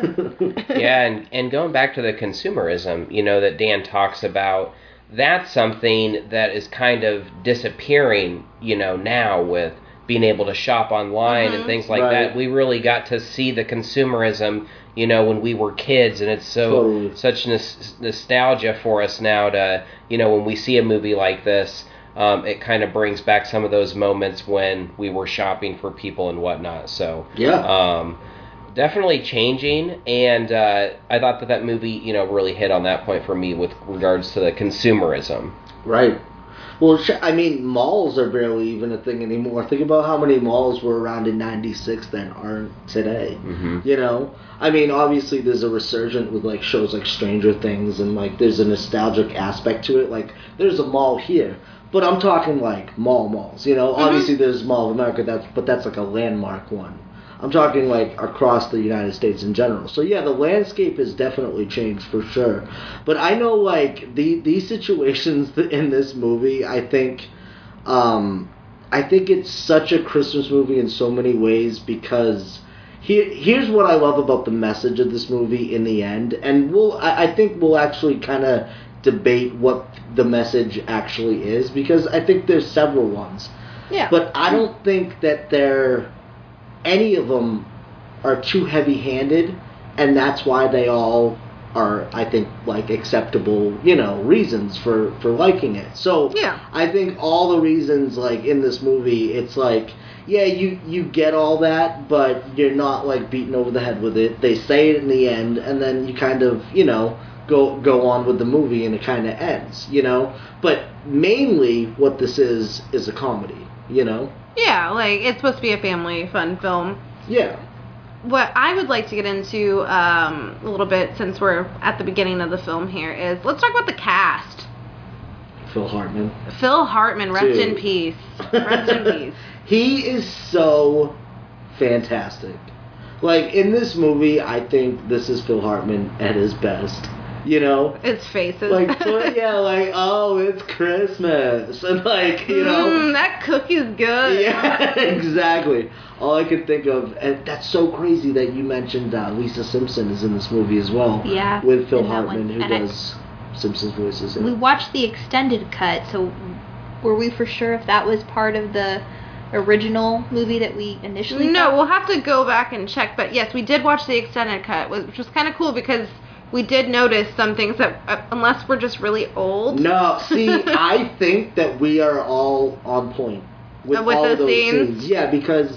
Yeah, and, and going back to the consumerism, you know, that Dan talks about, that's something that is kind of disappearing, you know, now with being able to shop online Mm-hmm. and things like Right. that. We really got to see the consumerism, you know, when we were kids, and it's so Totally. such nos- nostalgia for us now to, you know, when we see a movie like this, um, it kind of brings back some of those moments when we were shopping for people and whatnot. So Yeah. um, definitely changing, and uh, I thought that that movie, you know, really hit on that point for me with regards to the consumerism. Right. Well, sh- I mean, malls are barely even a thing anymore. Think about how many malls were around in ninety-six that aren't today. Mm-hmm. You know? I mean, obviously there's a resurgence with, like, shows like Stranger Things, and, like, there's a nostalgic aspect to it. Like, there's a mall here. But I'm talking, like, mall malls, you know? Mm-hmm. Obviously there's Mall of America, that's but that's, like, a landmark one. I'm talking, like, across the United States in general. So, yeah, the landscape has definitely changed for sure. But I know, like, the these situations in this movie, I think, um, I think it's such a Christmas movie in so many ways because here, here's what I love about the message of this movie in the end. And we'll, I, I think we'll actually kind of debate what the message actually is because I think there's several ones. Yeah. But I don't think that they're... any of them are too heavy-handed, and that's why they all are, I think, like, acceptable, you know, reasons for, for liking it. So, Yeah. I think all the reasons, like, in this movie, it's like, yeah, you, you get all that, but you're not, like, beaten over the head with it. They say it in the end, and then you kind of, you know, go go on with the movie, and it kind of ends, you know? But mainly, what this is, is a comedy, you know? Yeah, like, it's supposed to be a family fun film. Yeah. What I would like to get into um, a little bit, since we're at the beginning of the film here, is let's talk about the cast. Phil Hartman. Phil Hartman, rest Dude. in peace. Rest in peace. He is so fantastic. Like, in this movie, I think this is Phil Hartman at his best. You know? His faces. Like, but, yeah, like, oh, it's Christmas. And, like, you know? Mm, that cookie's good. Yeah, exactly. All I could think of, and that's so crazy that you mentioned uh, Lisa Simpson is in this movie as well. Yeah, With Phil in that Hartman, one. who And I- does Simpsons voices. We watched the extended cut, so were we for sure if that was part of the original movie that we initially No, thought? we'll have to go back and check. But yes, we did watch the extended cut, which was kind of cool because we did notice some things that, uh, unless we're just really old. No, see, I think that we are all on point with, Uh, with all those those scenes? scenes. Yeah, because,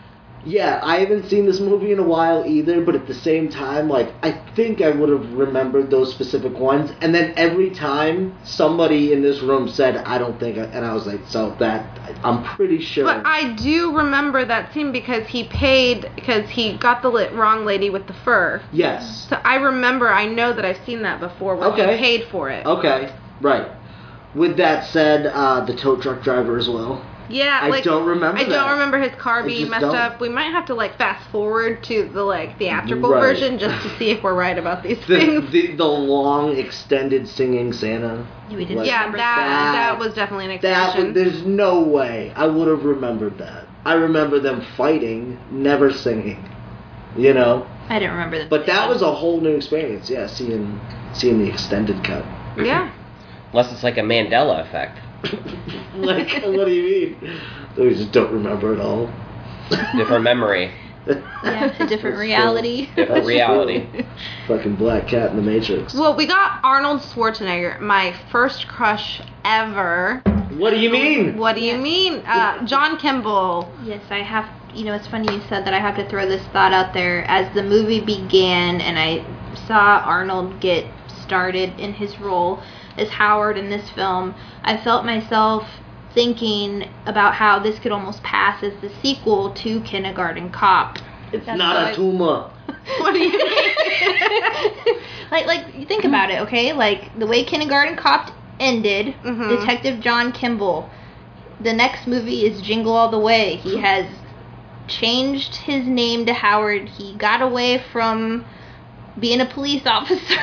yeah, I haven't seen this movie in a while either, but at the same time, like, I think I would have remembered those specific ones, and then every time somebody in this room said, I don't think, I, and I was like, so that, I'm pretty sure. But I do remember that scene because he paid, because he got the lit wrong lady with the fur. Yes. So I remember, I know that I've seen that before where Okay. he paid for it. Okay, right. With that said, uh, the tow truck driver as well. Yeah, I like don't remember I that. don't remember his car I being just messed don't. up. We might have to like fast forward to the like theatrical Right. version just to see if we're right about these The, things. the the long extended singing Santa. We didn't Like, yeah, that, remember that- that was definitely an That extension. there's no way I would have remembered that. I remember them fighting, never singing. You know, I didn't remember them. but that singing. was a whole new experience. Yeah, seeing seeing the extended cut. Yeah. Unless it's like a Mandela effect. Like, what do you mean? We just don't remember it all. Different memory. Yeah, it's a different That's reality. true. Different That's reality. true. Fucking Black Cat in the Matrix. Well, we got Arnold Schwarzenegger, my first crush ever. What do you mean? What do you mean? Uh, John Kimball. Yes, I have. You know, it's funny you said that. I have to throw this thought out there. As the movie began, and I saw Arnold get started in his role as Howard in this film, I felt myself thinking about how this could almost pass as the sequel to Kindergarten Cop. It's That's not like- a tumor. What do you mean? like, like you think about it, okay? Like the way Kindergarten Cop ended, Mhm. Detective John Kimball. The next movie is Jingle All the Way. He has changed his name to Howard. He got away from being a police officer,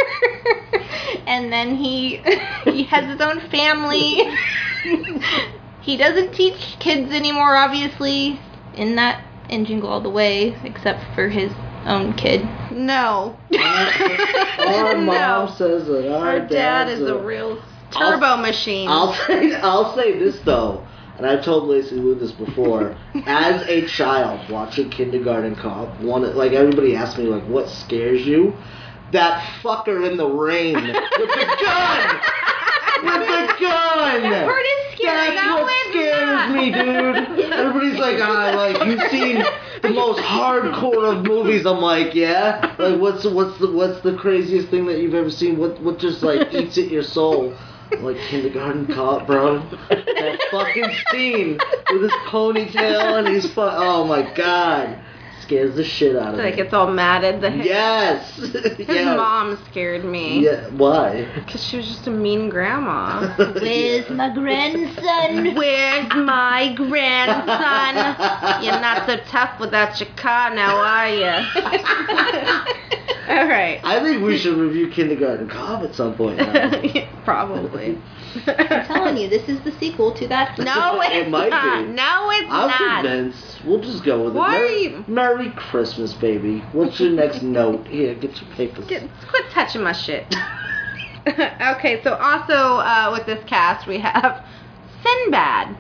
and then he he has his own family. He doesn't teach kids anymore, obviously, in that in Jingle All the Way, except for his own kid. No. Our mom No. says that our, Our dad dad's is a real turbo machine. I'll say I'll say this though, and I've told Lacey Lou this before. As a child watching Kindergarten Cop, one like everybody asked me like, what scares you? That fucker in the rain with the gun, with the gun. That part is scary. That's No, what it's scares not. me, dude. Everybody's like, ah, like you've seen the most hardcore of movies. I'm like, yeah. Like, what's what's the what's the craziest thing that you've ever seen? What what just like eats at your soul? I'm like, Kindergarten Cop, bro. That fucking scene with his ponytail and he's fu- oh my god, scares the shit out of Like me. it's all matted. The Yes. His yes. mom scared me. Yeah. Why? Because she was just a mean grandma. Where's my grandson? Where's my grandson? You're not so tough without your car now, are you? All right. I think we should review Kindergarten Cop at some point. Now. Probably. I'm telling you, this is the sequel to that. No, It it's might not. be. No, it's I'm not. convinced. We'll just go with Why it. are Merry, you- Merry Christmas, baby. What's your next note? Here, get your papers. Get, quit touching my shit. Okay, so also uh, with this cast we have Sinbad.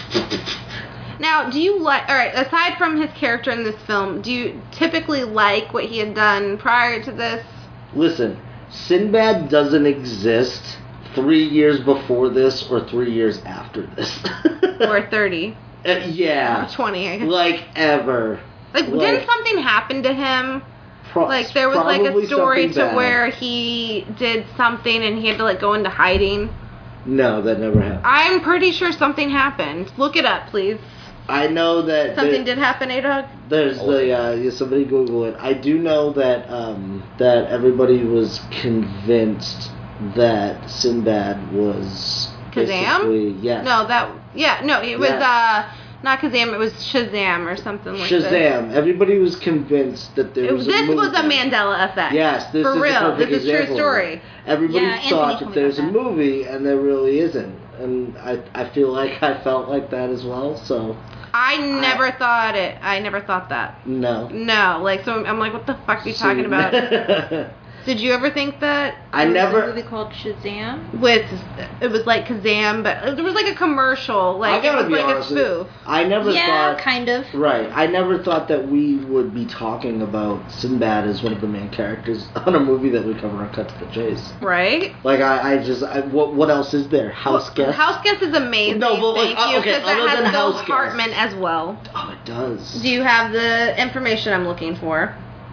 Now, do you like? All right, aside from his character in this film, do you typically like what he had done prior to this? Listen, Sinbad doesn't exist three years before this or three years after this. Or thirty, Uh, yeah. or twenty? I guess. Like ever. Like, like- didn't something happen to him? Pro- Like, there was like probably a story to something bad. where he did something and he had to like go into hiding. No, that never happened. I'm pretty sure something happened. Look it up, please. I know that Something there- did happen, A-Dog? There's the uh, yeah, somebody Google it. I do know that um, that everybody was convinced that Sinbad was Kazam? basically- yes. No, that yeah, no, it was Yes. uh not Kazam, it was Shazam or something like that. Shazam. Everybody was convinced that there It, was a this was a movie. Mandela effect. Yes, this for is a real. perfect This is true example of story. it. Everybody Yeah, Anthony thought told that me there's a about that. movie, and there really isn't. And I, I feel like I felt like that as well. So I never thought it. I never thought that. no. No, like so. I'm like, what the fuck are you talking about? Did you ever think that? I There was never. a movie called Shazam. With it was like Kazam, but there was like a commercial, like I gotta it was be like a honest with you. spoof. I never Yeah, thought. kind of. Right. I never thought that we would be talking about Sinbad as one of the main characters on a movie that we cover on Cut to the Chase. Right? Like, I, I just, I, what what else is there? House Guest? House Guest is amazing. No, but, like, Thank uh, you, okay, because that other has than Bill House Guest. Hartman as well. Oh, it does. Do you have the information I'm looking for?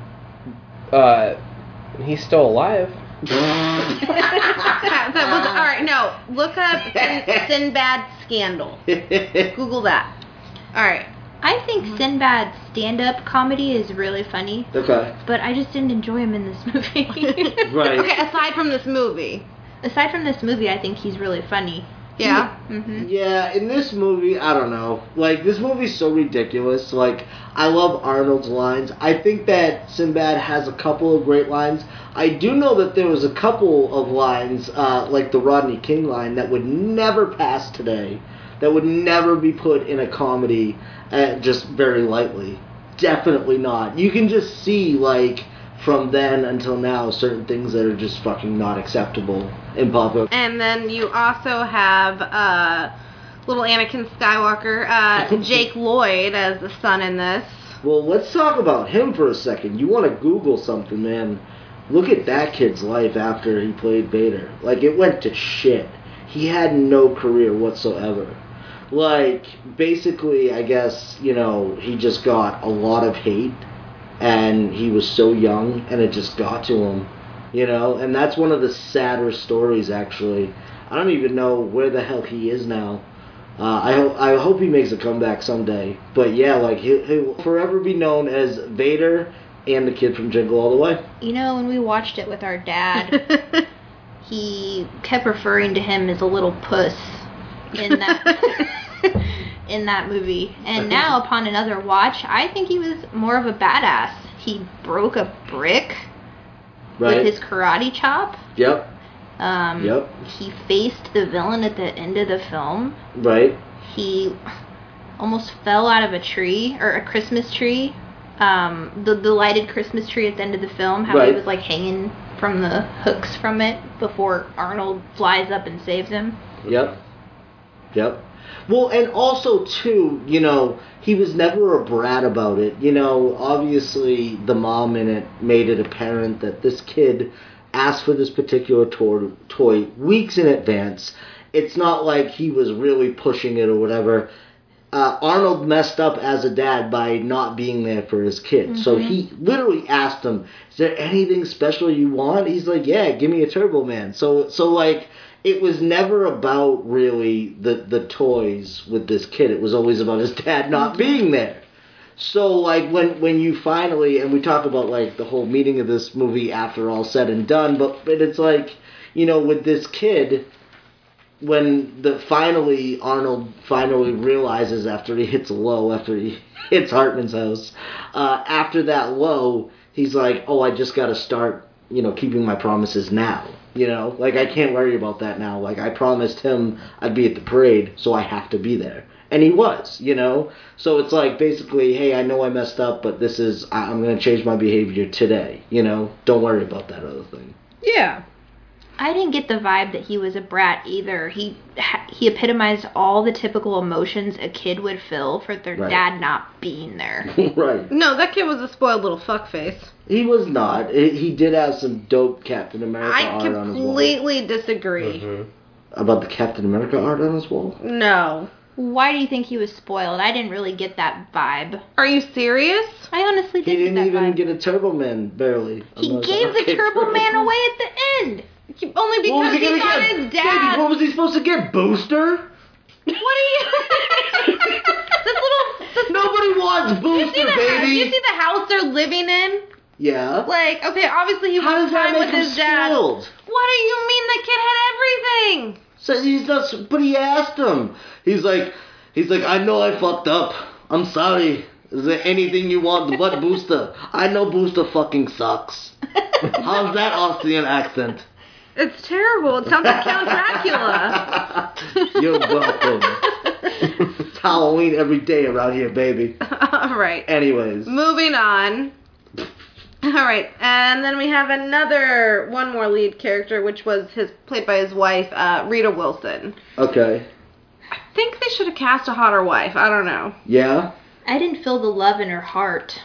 Uh, he's still alive. that was all right. No, look up Sin- Sinbad scandal. Google that. All right. I think Sinbad's stand-up comedy is really funny, Okay. but I just didn't enjoy him in this movie. Right. Okay. Aside from this movie, Aside from this movie, I think he's really funny. Yeah. Mm-hmm. Yeah, in this movie, I don't know. Like, this movie's so ridiculous. Like, I love Arnold's lines. I think that Sinbad has a couple of great lines. I do know that there was a couple of lines, uh, like the Rodney King line, that would never pass today. That would never be put in a comedy uh, just very lightly. Definitely not. You can just see, like, from then until now, certain things that are just fucking not acceptable in public. And then you also have uh, little Anakin Skywalker, uh, Jake Lloyd as the son in this. Well, let's talk about him for a second. You want to Google something, man. Look at that kid's life after he played Vader. Like, it went to shit. He had no career whatsoever. Like, basically, I guess, you know, he just got a lot of hate, and he was so young, and it just got to him, you know? And that's one of the sadder stories, actually. I don't even know where the hell he is now. Uh, I, ho- I hope he makes a comeback someday. But yeah, like, he- he'll forever be known as Vader and the kid from Jingle All the Way. You know, when we watched it with our dad, he kept referring to him as a little puss in that in that movie. And now, upon another watch, I think he was more of a badass. He broke a brick Right? with his karate chop. Yep, Um, Yep. He faced the villain at the end of the film. right. He almost fell out of a tree, or a Christmas tree. Um, the, the lighted Christmas tree at the end of the film, how Right. he was like hanging from the hooks from it before Arnold flies up and saves him. Yep. Yep. Well, and also, too, you know, he was never a brat about it. You know, obviously, the mom in it made it apparent that this kid asked for this particular to- toy weeks in advance. It's not like he was really pushing it or whatever. Uh, Arnold messed up as a dad by not being there for his kid. Mm-hmm. So he literally asked him, is there anything special you want? He's like, yeah, give me a Turbo Man. So, so like, it was never about really the, the toys with this kid. It was always about his dad not being there. So, like, when, when you finally, and we talk about, like, the whole meaning of this movie after all said and done, but, but it's like, you know, with this kid, when the finally Arnold finally realizes after he hits a low, after he hits Hartman's house, uh, after that low, he's like, oh, I just got to start, you know, keeping my promises now. You know, like, I can't worry about that now. Like, I promised him I'd be at the parade, so I have to be there. And he was, you know? So it's like, basically, hey, I know I messed up, but this is, I'm going to change my behavior today, you know? Don't worry about that other thing. Yeah. I didn't get the vibe that he was a brat either. He he epitomized all the typical emotions a kid would feel for their Right. dad not being there. Right. No, that kid was a spoiled little fuckface. He was not. He he did have some dope Captain America I art on his wall. completely disagree. Mhm. About the Captain America art on his wall? No. Why do you think he was spoiled? I didn't really get that vibe. Are you serious? I honestly He didn't didn't get that even vibe. get a Turbo Man, barely. He Unless- gave the okay, Turbo Man away at the end. Only What was because he he gonna got get? his Baby, dad. what was he supposed to get? Booster? What are you? This little. This Nobody wants You see, Booster, the, baby! you see the house they're living in? Yeah. Like, okay, obviously he How was does that fine make with him his dad. spoiled? What do you mean the kid had everything? So he's not, but he asked him. He's like, he's like, I know I fucked up. I'm sorry. Is there anything you want but Booster? I know Booster fucking sucks. How's that Austrian accent? It's terrible. It sounds like Count Dracula. You're welcome. It's Halloween every day around here, baby. All right. Anyways. Moving on. All right, and then we have another, one more lead character, which was his played by his wife, uh, Rita Wilson. Okay. I think they should have cast a hotter wife. I don't know. Yeah? I didn't feel the love in her heart.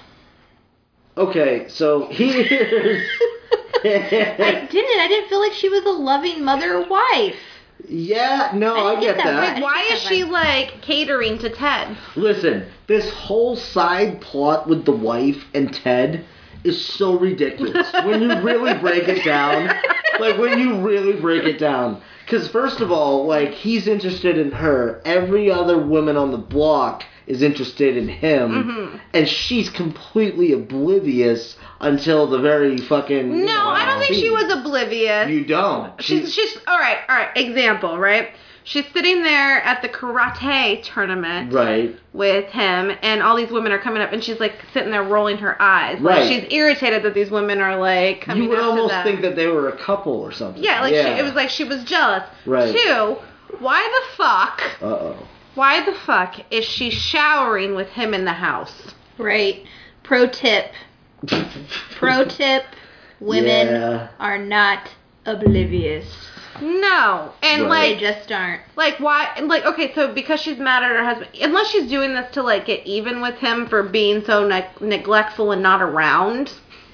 Okay, so here's... I didn't. I didn't feel like she was a loving mother or wife. Yeah, no, I I, didn't get get that that. right. Like, why think is that she right. like catering to Ted? Listen, this whole side plot with the wife and Ted is so ridiculous. When you really break it down, like when you really break it down. Because first of all, like, he's interested in her. Every other woman on the block is interested in him. Mm-hmm. And she's completely oblivious until the very fucking... you No, know, I don't think she scene. was oblivious. You don't. She's, she's, all right, all right, example, right? she's sitting there at the karate tournament Right. with him, and all these women are coming up, and she's like sitting there rolling her eyes. Right. Like she's irritated that these women are like coming You would up to almost them. think that they were a couple or something. Yeah, like yeah. She, it was like she was jealous. Right. Two, why the fuck? Uh oh. Why the fuck is she showering with him in the house? Right. Pro tip. Pro tip. Women Yeah. are not oblivious. No, and Right. They like, just aren't. like why? Like, okay, so because she's mad at her husband, unless she's doing this to like get even with him for being so ne- neglectful and not around.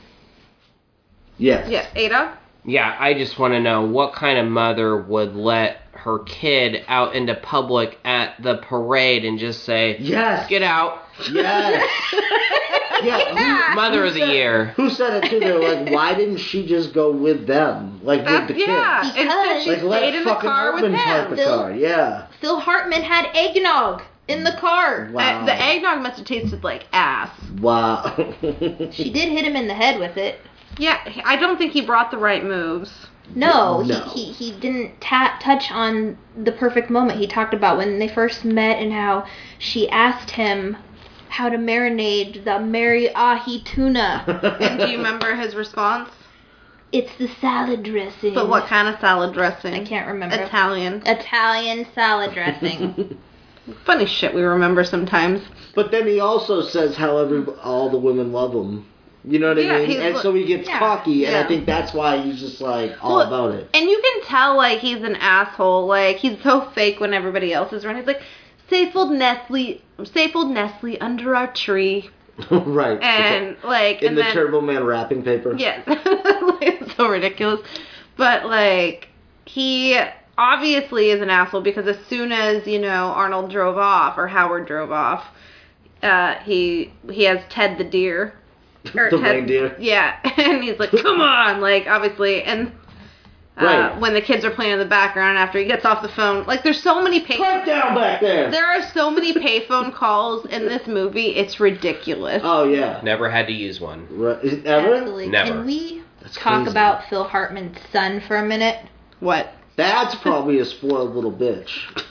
Yes. Yeah, Ada. Yeah, I just want to know what kind of mother would let her kid out into public at the parade and just say, Yes. "Get out." Yes. yeah. Who, Mother who of the said- year. Who said it too? They're like, why didn't she just go with them? Like That's with the yeah. kids? Instead, she Like let stayed in the fucking car with Hartman park him. the car. Yeah. Phil Hartman had eggnog in the car. Wow. Uh, the eggnog must have tasted like ass. Wow. She did hit him in the head with it. Yeah, I don't think he brought the right moves. No, No. He, he he didn't ta- touch on the perfect moment. He talked about when they first met and how she asked him how to marinate the Mary Ahi tuna. And do you remember his response? It's the salad dressing. But what kind of salad dressing? I can't remember. Italian. Italian salad dressing. Funny shit we remember sometimes. But then he also says how every all the women love him. You know what Yeah, I mean? he's And li- so he gets yeah, cocky, and yeah. I think that's why he's just like all Well, about it. And you can tell, like, he's an asshole. Like, he's so fake when everybody else is around. He's like, Saffold Nestle, Saffold Nestle under our tree. Right. And, like, in and the then, Turbo Man wrapping paper. Yes. It's so ridiculous. But, like, he obviously is an asshole because as soon as, you know, Arnold drove off, or Howard drove off, uh, he he has Ted the deer. Or The Ted- reindeer. Yeah. And he's like, come on! Like, obviously. And uh, Right. when the kids are playing in the background after he gets off the phone. Like, there's so many pay- Quiet down back there. There are so many payphone calls in this movie. It's ridiculous. Oh yeah. Never had to use one. Right. Is it ever? Absolutely. Never. Can we That's talk crazy. about Phil Hartman's son for a minute? What? That's probably a spoiled little bitch.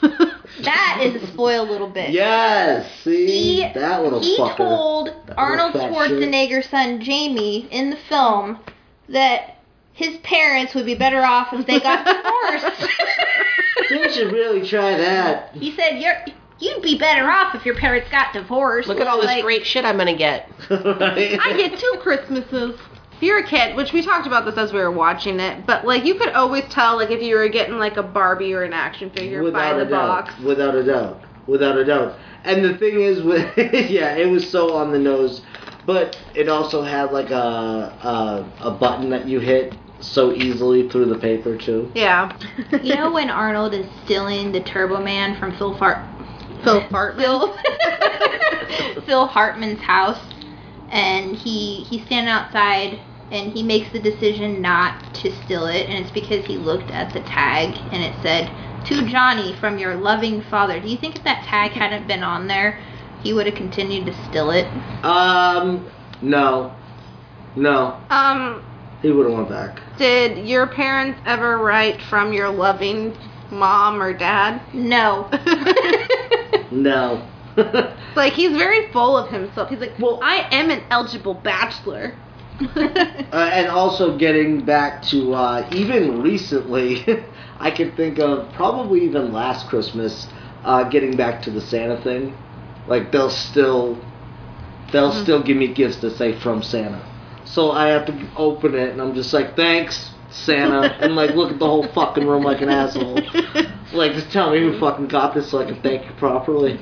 That is a spoiled little bitch. Yes. See He, that little he fucker. told That Arnold little fat Schwarzenegger's son Jamie in the film that his parents would be better off if they got divorced. They should really try that. He said, "You're you'd be better off if your parents got divorced." Look at all this Like, great shit I'm gonna get. I get two Christmases. If you're a kid, which we talked about this as we were watching it, but like you could always tell like if you were getting like a Barbie or an action figure by Without the a doubt. box. Without a doubt. Without a doubt. And the thing is, with yeah, it was so on the nose, but it also had like a a, a button that you hit so easily through the paper too. Yeah. You know when Arnold is stealing the Turbo Man from Phil Fart Phil Hartman. Phil Phil Hartman's house, and he he's standing outside and he makes the decision not to steal it, and it's because he looked at the tag and it said, "To Johnny from your loving father." Do you think if that tag hadn't been on there, he would have continued to steal it? Um, no, no, Um, he would have went back. did your parents ever write from your loving mom or dad? No. No. Like he's very full of himself. He's like, Well- I am an eligible bachelor. Uh, and also getting back to uh, even recently, I could think of probably even last Christmas, uh, getting back to the Santa thing. Like they'll still, they'll Mhm. still give me gifts that say from Santa. So I have to open it, and I'm just like, thanks, Santa, and like look at the whole fucking room like an asshole. Like just tell me who fucking got this so I can thank you properly.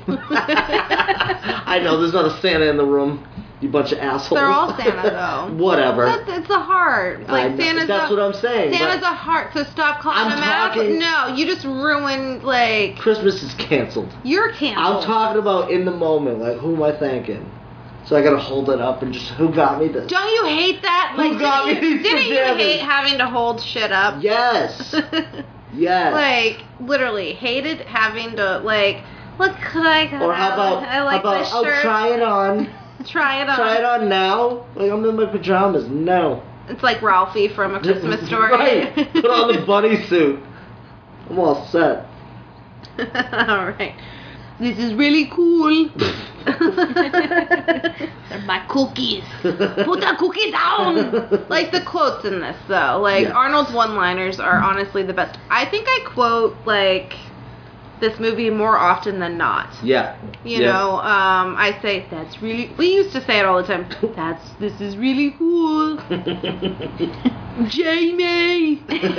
I know there's not a Santa in the room. You bunch of assholes. They're all Santa, though. Whatever. That's, it's a heart. I Like know. Santa's That's a, what I'm saying. Santa's but a heart, so stop calling I'm him out. talking- No, you just ruined like Christmas is canceled. your canceled. I'm talking about in the moment. Like, who am I thanking? So I gotta hold it up and just, who got me this? Don't you hate that? Who Like, got didn't me you, these didn't you pajamas? hate having to hold shit up? Yes. Yes. Like, literally hated having to like, what could I? or how about, I like how about this oh, shirt. try it on. Try it on. Try it on now? Like, I'm in my pajamas. No. It's like Ralphie from A Christmas Story. Right. Put on the bunny suit. I'm all set. All right. This is really cool. They're my cookies. Put the cookie down. Like the quotes in this, though. Like Yeah. Arnold's one-liners are honestly the best. I think I quote like this movie more often than not. Yeah. You Yeah. know, um, I say that's really. We used to say it all the time. That's this is really cool, Jamie.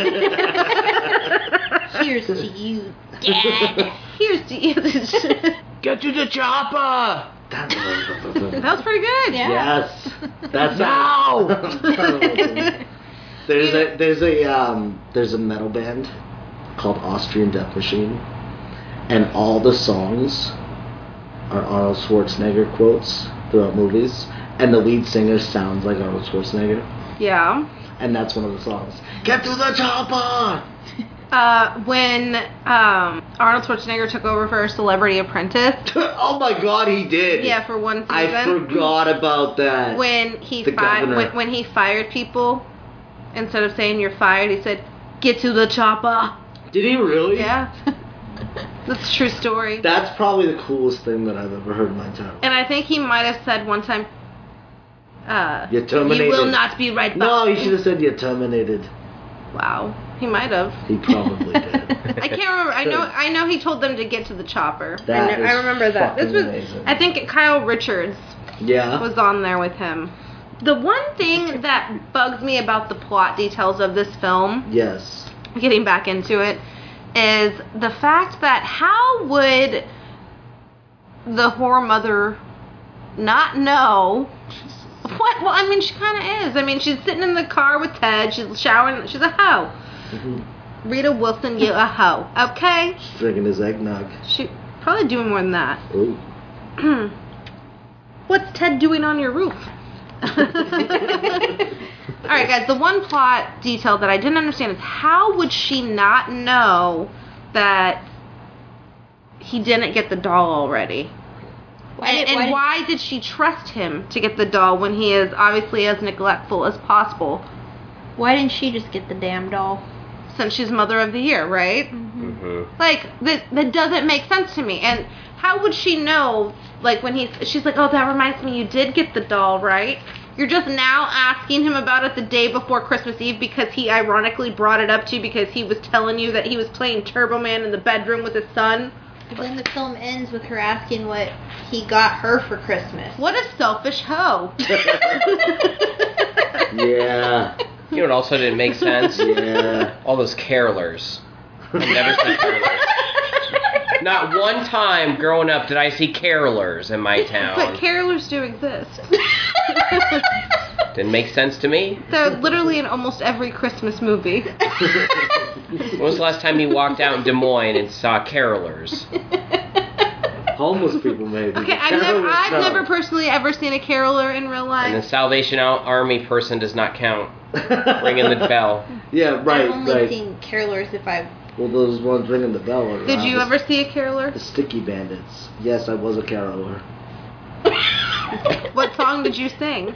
Here's to you, Dad. Here's to you. Get to the chopper. That was pretty good. Yeah. Yes. That's No! There's a there's a um there's a metal band called Austrian Death Machine, and all the songs are Arnold Schwarzenegger quotes throughout movies, and the lead singer sounds like Arnold Schwarzenegger, Yeah. and that's one of the songs. Get to the chopper. Uh, when um, Arnold Schwarzenegger took over for Celebrity Apprentice. Oh my God, he did. Yeah, for one season. I forgot about that. When he The fi- governor. when, when he fired people, instead of saying you're fired, he said, "Get to the chopper." Did he really? Yeah. That's a true story. That's probably the coolest thing that I've ever heard in my entire life. And I think he might have said one time, uh, You're terminated. "You will not be right back." No, he should have said you're terminated. Wow, he might have. He probably did. I can't remember. I know. I know he told them to get to the chopper. That I, know, I is remember that. This was. fucking amazing. I think Kyle Richards Yeah. was on there with him. The one thing that bugs me about the plot details of this film, Yes. getting back into it, is the fact that how would the whore mother not know what? Well, I mean, she kind of is. I mean, she's sitting in the car with Ted. She's showering. She's a hoe. Mhm. Rita Wilson, you a hoe. Okay? Drinking his eggnog. She probably doing more than that. Ooh. What's Ted doing on your roof? Alright, guys, the one plot detail that I didn't understand is how would she not know that he didn't get the doll already? Why and did- and why why, did- did she trust him to get the doll when he is obviously as neglectful as possible? Why didn't she just get the damn doll? Since she's Mother of the Year, right? Mm-hmm. Like, that that doesn't make sense to me. And how would she know, like, when he's, she's like, oh, that reminds me, you did get the doll, right? You're just now asking him about it the day before Christmas Eve because he ironically brought it up to you because he was telling you that he was playing Turbo Man in the bedroom with his son. But then the film ends with her asking what he got her for Christmas. What a selfish hoe. Yeah. You know what also didn't make sense? Yeah. All those carolers. I never seen carolers. Not one time growing up did I see carolers in my But town. carolers do exist. Didn't make sense to me. They're literally in almost every Christmas movie. When was the last time you walked out in Des Moines and saw carolers? Homeless people, maybe. Okay, I've never, Carolers, I've no. never personally ever seen a caroler in real And the life. Salvation Army person does not count. Ringing the bell. Yeah, right, I've only right. seen carolers if I've... Well, those ones ringing the bell are Did you around. ever see a caroler? The Sticky Bandits. Yes, I was a caroler. What song did you sing?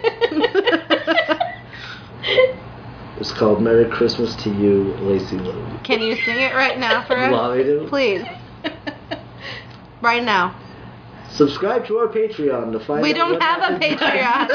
It's called Merry Christmas to You, Lacey Lou. Can you sing it right now for us? Want me to? Please. Right now. Subscribe to our Patreon to find We out don't what have a happens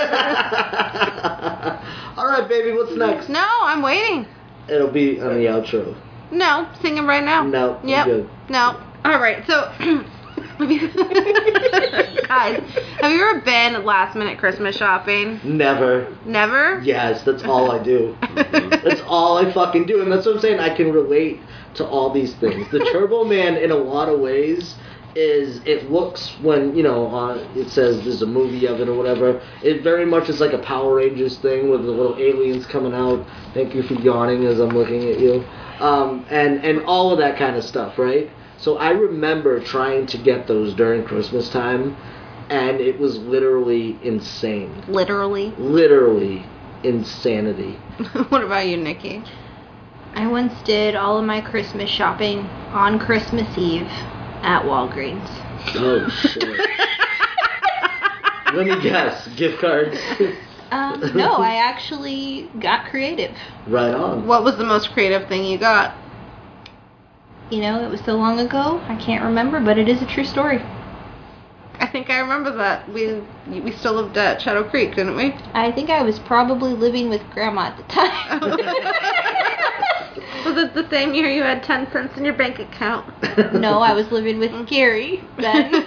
Patreon. All right, baby, what's next? No, I'm waiting. It'll be on the outro. No, sing it right now. No, I'm Yep. good. No. All right. So, have you, guys, have you ever been last minute Christmas shopping? Never. Never. Yes, that's all I do. That's all I fucking do, and that's what I'm saying. I can relate to all these things. The Turbo Man, in a lot of ways, is it looks when you know uh, it says there's a movie of it or whatever. It very much is like a Power Rangers thing with the little aliens coming out. Thank you for yawning as I'm looking at you, um, and and all of that kind of stuff, right? So I remember trying to get those during Christmas time, and it was literally insane. Literally. Literally insanity. What about you, Nikki? I once did all of my Christmas shopping on Christmas Eve at Walgreens. Oh shit. Let me guess. Gift cards. Um, no, I actually got creative. Right on. What was the most creative thing you got? you know, it was so long ago, I can't remember, but it is a true story. I think I remember that. We we still lived at Shadow Creek, didn't we? I think I was probably living with Grandma at the time. Was it the same year you had ten cents in your bank account? No, I was living with Gary then.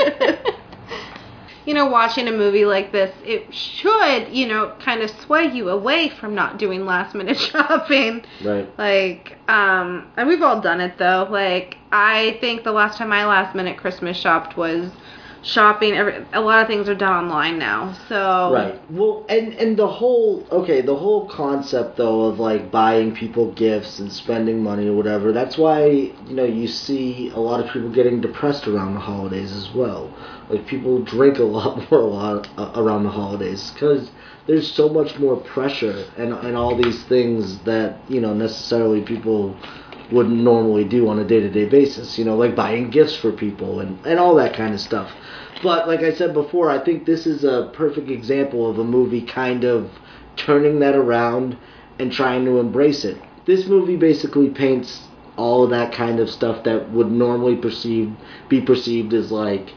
You know, watching a movie like this, it should, you know, kind of sway you away from not doing last minute shopping. Right. Like, um, and we've all done it though. Like, I think the last time I last minute Christmas shopped was shopping. Every, a lot of things are done online now, so. Right. Well, and, and the whole, okay, the whole concept, though, of, like, buying people gifts and spending money or whatever, that's why, you know, you see a lot of people getting depressed around the holidays as well. Like, people drink a lot more a lot uh, around the holidays because there's so much more pressure and, and all these things that, you know, necessarily people wouldn't normally do on a day-to-day basis, you know, like buying gifts for people and, and all that kind of stuff. But like I said before, I think this is a perfect example of a movie kind of turning that around and trying to embrace it. This movie basically paints all of that kind of stuff that would normally perceive, be perceived as like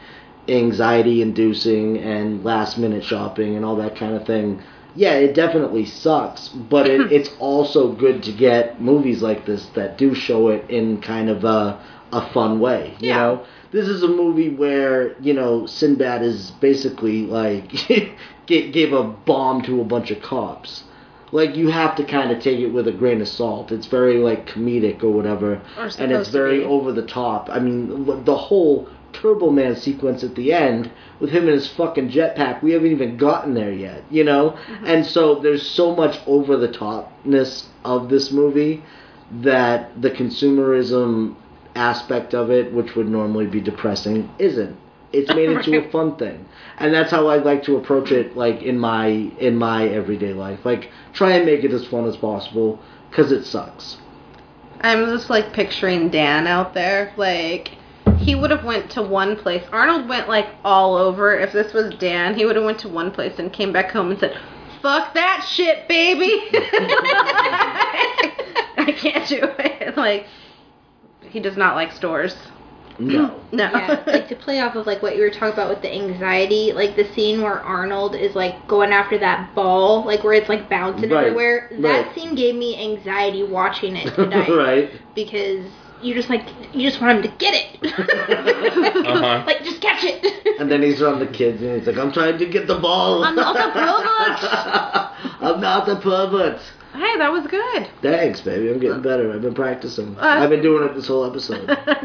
anxiety-inducing and last-minute shopping and all that kind of thing. Yeah, it definitely sucks, but it, it's also good to get movies like this that do show it in kind of a, a fun way, you Yeah. know? This is a movie where, you know, Sinbad is basically, like, gave a bomb to a bunch of cops. Like, you have to kind of take it with a grain of salt. It's very, like, comedic or whatever, Or and it's supposed to very be. over the top. I mean, the whole Turbo Man sequence at the end with him in his fucking jetpack, we haven't even gotten there yet, you know? Mm-hmm. And so there's so much over the topness of this movie that the consumerism aspect of it, which would normally be depressing, isn't. It's made into a fun thing. And that's how I like to approach it, like, in my in my everyday life. Like, try and make it as fun as possible, because it sucks. I'm just, like, picturing Dan out there, like, he would have went to one place. Arnold went, like, all over. If this was Dan, he would have went to one place and came back home and said, fuck that shit, baby! I can't do it. Like, he does not like stores. No. No. Yeah, like to play off of like what you were talking about with the anxiety, like the scene where Arnold is like going after that ball, like where it's like bouncing Right, everywhere. That right. scene gave me anxiety watching it tonight. Right. Because you just like you just want him to get it. Uh-huh. Like just catch it. And then he's around the kids and he's like, I'm trying to get the ball. I'm not the pervert. I'm not the pervert. Hey, that was good. Thanks, baby. I'm getting better. I've been practicing. Uh, I've been doing it this whole episode.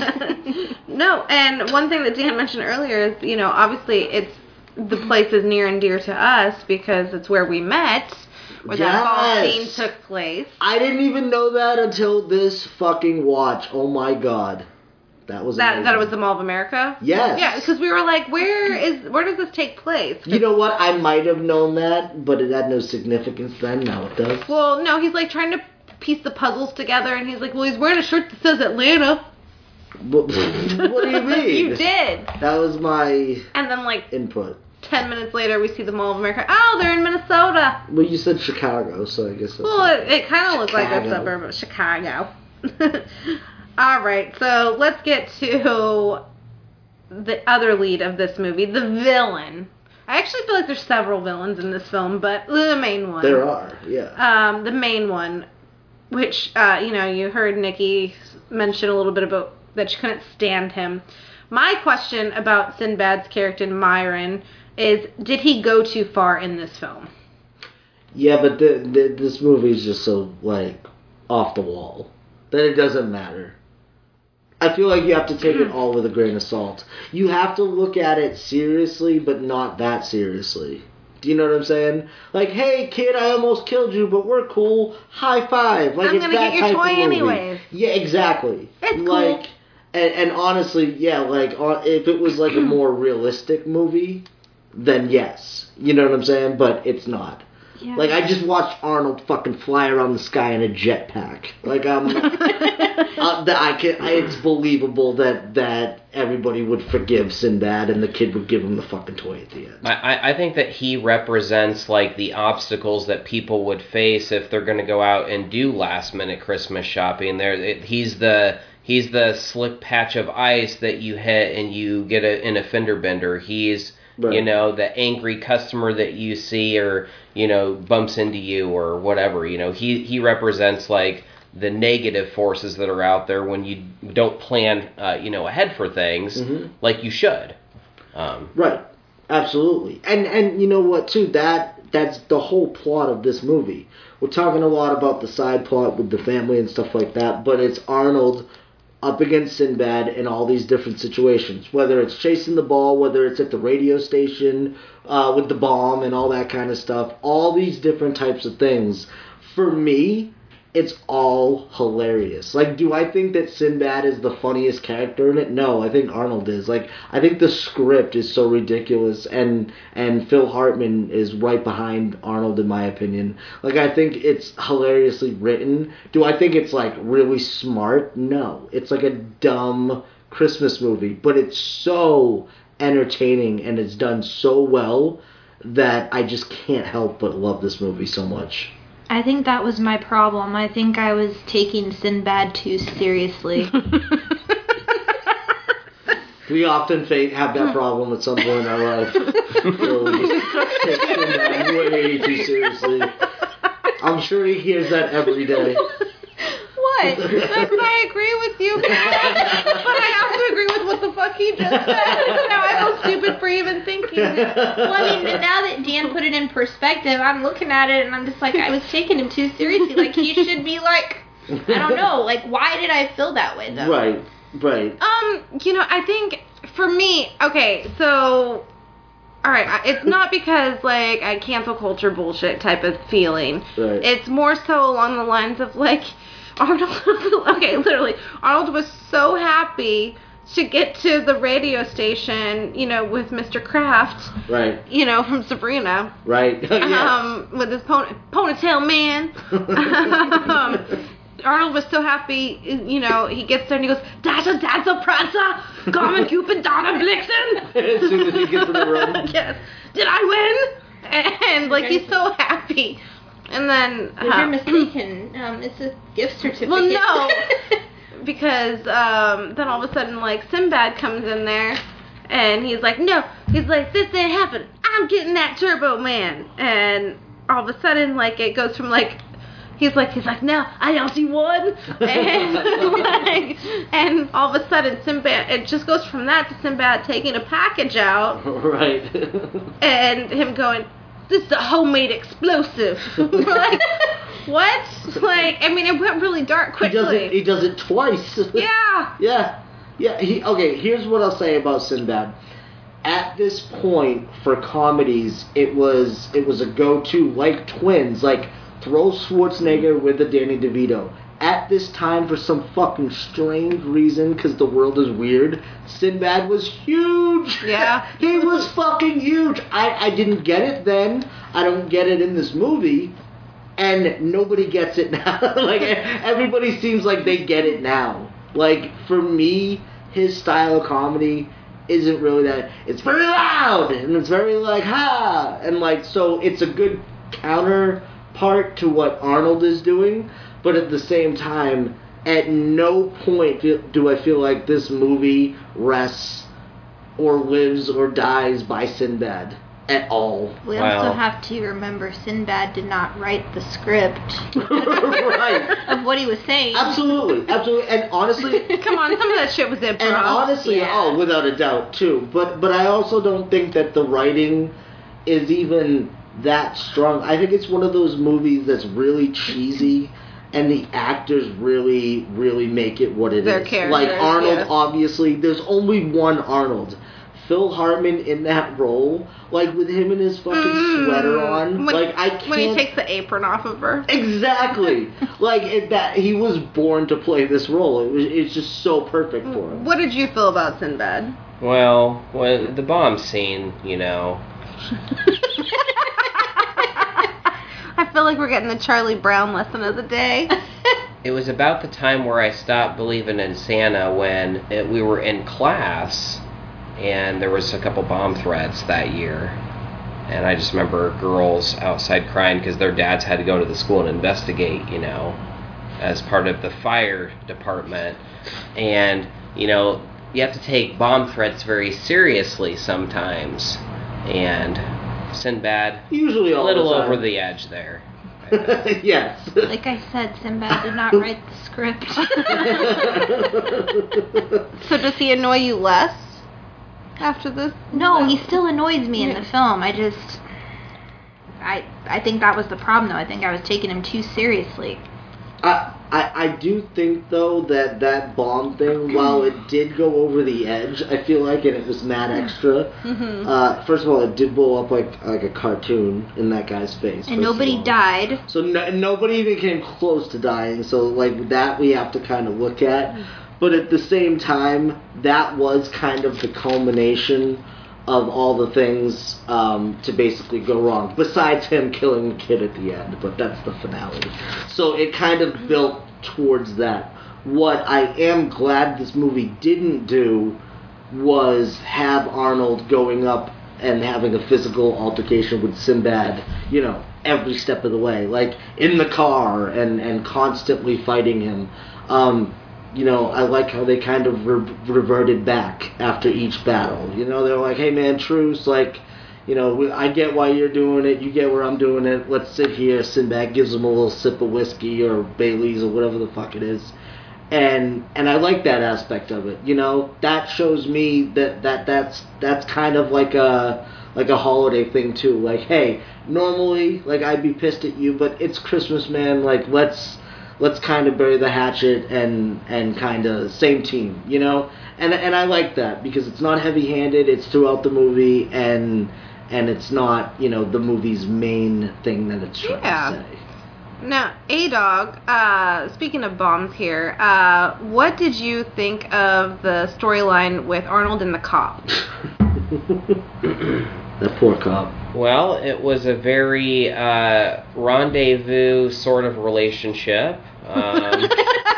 No, and one thing that Dan mentioned earlier is, you know, obviously it's the place is near and dear to us because it's where we met, where that ball scene Yes. took place. I didn't even know that until this fucking watch. Oh my god. That was That amazing. that it was the Mall of America. Yes. Yeah, because we were like, where is where does this take place? You know what? I might have known that, but it had no significance then. Now it does. Well, no, he's like trying to piece the puzzles together, and he's like, well, he's wearing a shirt that says Atlanta. What, what do you mean? You did. That was my And then like input. ten minutes later, we see the Mall of America. Oh, they're in Minnesota. Well, you said Chicago, so I guess that's... Well, it, it kind of looked like a Chicago. suburb of Chicago. All right, so let's get to the other lead of this movie, the villain. I actually feel like there's several villains in this film, but the main one. There are, yeah. Um, the main one, which, uh, you know, you heard Nikki mention a little bit about that she couldn't stand him. My question about Sinbad's character, Myron, is did he go too far in this film? Yeah, but the, the, this movie is just so, like, off the wall that it doesn't matter. I feel like you have to take it all with a grain of salt. You have to look at it seriously, but not that seriously. Do you know what I'm saying? Like, hey, kid, I almost killed you, but we're cool. High five. Like, I'm it's gonna that get your type of toy movie. anyways. Yeah, exactly. It's like, cool. And, and honestly, yeah, like, uh, if it was like a more realistic movie, then yes. You know what I'm saying? But it's not. Yeah. Like, I just watched Arnold fucking fly around the sky in a jetpack. Like, I'm... uh, that I can, I, it's believable that, that everybody would forgive Sinbad and the kid would give him the fucking toy at the end. I, I- I think that he represents, like, the obstacles that people would face if they're going to go out and do last-minute Christmas shopping. There, it, he's the he's the slick patch of ice that you hit and you get a, in a fender bender. He's, right. you know, the angry customer that you see or, you know, bumps into you or whatever. You know, he, he represents, like, the negative forces that are out there when you don't plan, uh, you know, ahead for things mm-hmm. like you should. Um, right. Absolutely. And, and you know what, too? That that's the whole plot of this movie. We're talking a lot about the side plot with the family and stuff like that, but it's Arnold up against Sinbad in all these different situations. Whether it's chasing the ball, whether it's at the radio station uh, with the bomb and all that kind of stuff. All these different types of things. For me, it's all hilarious. Like, do I think that Sinbad is the funniest character in it? No, I think Arnold is. Like, I think the script is so ridiculous, and and Phil Hartman is right behind Arnold, in my opinion. Like, I think it's hilariously written. Do I think it's, like, really smart? No. It's like a dumb Christmas movie, but it's so entertaining, and it's done so well that I just can't help but love this movie so much. I think that was my problem. I think I was taking Sinbad too seriously. We often have that problem at some point in our life. Where we just take Sinbad way too seriously. I'm sure he hears that every day. What? I agree with you, but I also agree with what the fuck he just said. Now I feel stupid for even thinking it. Well, I mean, now that Dan put it in perspective, I'm looking at it and I'm just like, I was taking him too seriously. Like, he should be like, I don't know, like, why did I feel that way, though? Right, right. Um, you know, I think, for me, okay, so... Alright, it's not because, like, I cancel culture bullshit type of feeling. Right. It's more so along the lines of, like... Arnold, okay, literally, Arnold was so happy to get to the radio station, you know, with Mister Kraft. Right. You know, from Sabrina. Right. Yes. Um, with his pony, ponytail man. um, Arnold was so happy, you know, he gets there and he goes, Dasher, Dancer, Prancer, Comet, Cupid, Donner, Blitzen. As soon as he gets in the room. Yes. Did I win? And, like, he's so happy. And then... Well, uh, you're mistaken. Um, it's a gift certificate. Well, no. Because um, then all of a sudden, like, Sinbad comes in there, and he's like, no. He's like, this ain't happen. I'm getting that Turbo Man. And all of a sudden, like, it goes from, like... He's like, he's like, no, I don't see one. And, like, and all of a sudden, Sinbad... It just goes from that to Sinbad taking a package out. Right. And him going... This is a homemade explosive. Like, what? Like, I mean, it went really dark quickly. He does it, he does it twice. Yeah. Yeah. Yeah. He, okay, here's what I'll say about Sinbad. At this point, for comedies, it was it was a go-to, like Twins, like throw Schwarzenegger with a Danny DeVito. At this time, for some fucking strange reason, because the world is weird, Sinbad was huge. Yeah. He was fucking huge. I, I didn't get it then. I don't get it in this movie. And nobody gets it now. Like, everybody seems like they get it now. Like, for me, his style of comedy isn't really that. It's very loud, and it's very, like, ha! And, like, so it's a good counterpart to what Arnold is doing. But at the same time, at no point do I feel like this movie rests or lives or dies by Sinbad at all. We Wow. also have to remember Sinbad did not write the script Right. of what he was saying. Absolutely, absolutely. And honestly... Come on, some of that shit was improv. And honestly, Yeah. oh, without a doubt, too. But But I also don't think that the writing is even that strong. I think it's one of those movies that's really cheesy. And the actors really, really make it what it Their is. characters, Like Arnold, yeah. obviously, there's only one Arnold. Phil Hartman in that role, like with him and his fucking Mm. sweater on, When, like I can't. when he takes the apron off of her. Exactly, like it, that he was born to play this role. It was, it's just so perfect for him. What did you feel about Sinbad? Well, when the bomb scene, you know, I feel like we're getting the Charlie Brown lesson of the day. it was about the time where I stopped believing in Santa when it, we were in class and there was a couple bomb threats that year. And I just remember girls outside crying because their dads had to go to the school and investigate, you know. as part of the fire department, and you know you have to take bomb threats very seriously sometimes, and Sinbad Usually a all little the time. over the edge there. Yes. Like I said, Sinbad did not write the script. So does he annoy you less after this? No, he still annoys me in the film. I just, I, I think that was the problem, though. I think I was taking him too seriously. I, I I do think though that that bomb thing, while it did go over the edge, I feel like, and it was mad extra. Mm-hmm. Uh, first of all, it did blow up like like a cartoon in that guy's face. And first of nobody all. died. So no, nobody even came close to dying. So like that we have to kind of look at. But at the same time, that was kind of the culmination of all the things um, to basically go wrong, besides him killing the kid at the end, but that's the finale. So it kind of built towards that. What I am glad this movie didn't do was have Arnold going up and having a physical altercation with Sinbad, you know, every step of the way, like in the car and, and constantly fighting him. Um, You know, I like how they kind of re- reverted back after each battle. You know, they're like, hey man, truce, like, you know, we, I get why you're doing it, you get where I'm doing it, let's sit here. Sinbad gives him a little sip of whiskey or Bailey's or whatever the fuck it is. And and I like that aspect of it, you know. That shows me that, that that's that's kind of like a like a holiday thing too. Like, hey, normally, like, I'd be pissed at you, but it's Christmas, man, like, let's... let's kind of bury the hatchet and and kind of same team, you know, and and I like that because it's not heavy-handed. It's throughout the movie, and and it's not, you know, the movie's main thing that it's trying Yeah. to say. Now, A-Dog, uh, speaking of bombs here, uh, what did you think of the storyline with Arnold and the cop? That poor cop. Well, it was a very uh, rendezvous sort of relationship. Um,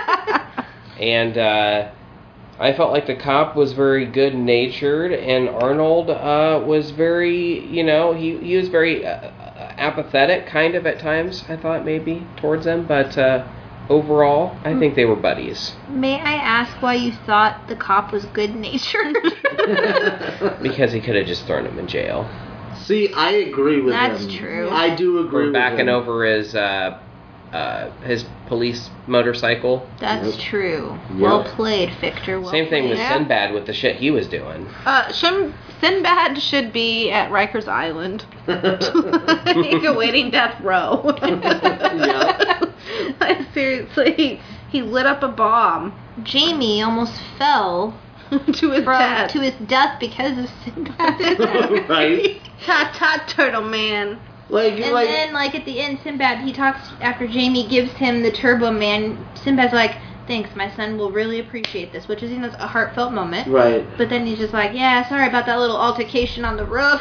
and uh, I felt like the cop was very good-natured, and Arnold uh, was very, you know, he, he was very uh, apathetic, kind of, at times, I thought, maybe, towards them. But uh, overall, I think they were buddies. May I ask why you thought the cop was good-natured? Because he could have just thrown him in jail. See, I agree with That's him. true. I do agree Or with backing him. over his uh, uh, his police motorcycle. That's Yep. true. Yep. Well played, Victor. Well Same thing with Yeah. Sinbad with the shit he was doing. Uh, Shim, Sinbad should be at Rikers Island, like awaiting death row. Yeah. Like, seriously, he lit up a bomb Jamie almost fell to his from death. to his death because of Sinbad. Right? Ta ta, turtle man. Like, And like, then, like, at the end, Sinbad, he talks, after Jamie gives him the Turbo Man, Sinbad's like, thanks, my son will really appreciate this, which is, you know, a heartfelt moment. right. But then he's just like, yeah, sorry about that little altercation on the roof.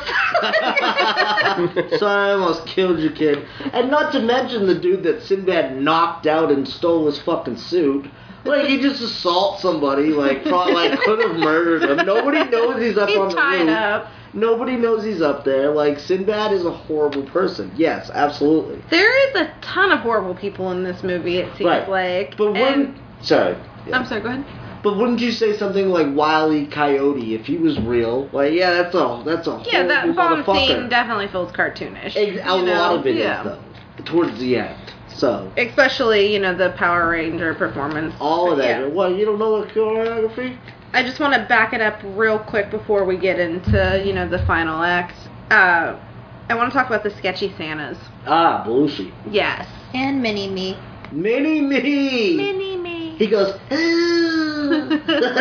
Sorry, I almost killed your kid. And not to mention the dude that Sinbad knocked out and stole his fucking suit. Like, he just assaults somebody, like, probably, like, could have murdered him. Nobody knows he's up He's on the tied roof. up. Nobody knows he's up there. Like, Sinbad is a horrible person. Yes, absolutely. There is a ton of horrible people in this movie, it seems Right. like. But And- wouldn't... Sorry. Yeah. I'm sorry, go ahead. But wouldn't you say something like Wile E. Coyote if he was real? Like, yeah, that's a, that's a Yeah, that horrible bomb motherfucker. scene definitely feels cartoonish. Ex- A you lot know? of it is, yeah. though. Towards the end. So... Especially, you know, the Power Ranger performance. All of that. Yeah. What, you don't know the choreography? I just want to back it up real quick before we get into, you know, the final act. Uh, I want to talk about the sketchy Santas. Ah, Belushi. Yes. And Mini-Me. Mini me. Mini-Me. He goes, "Ooh."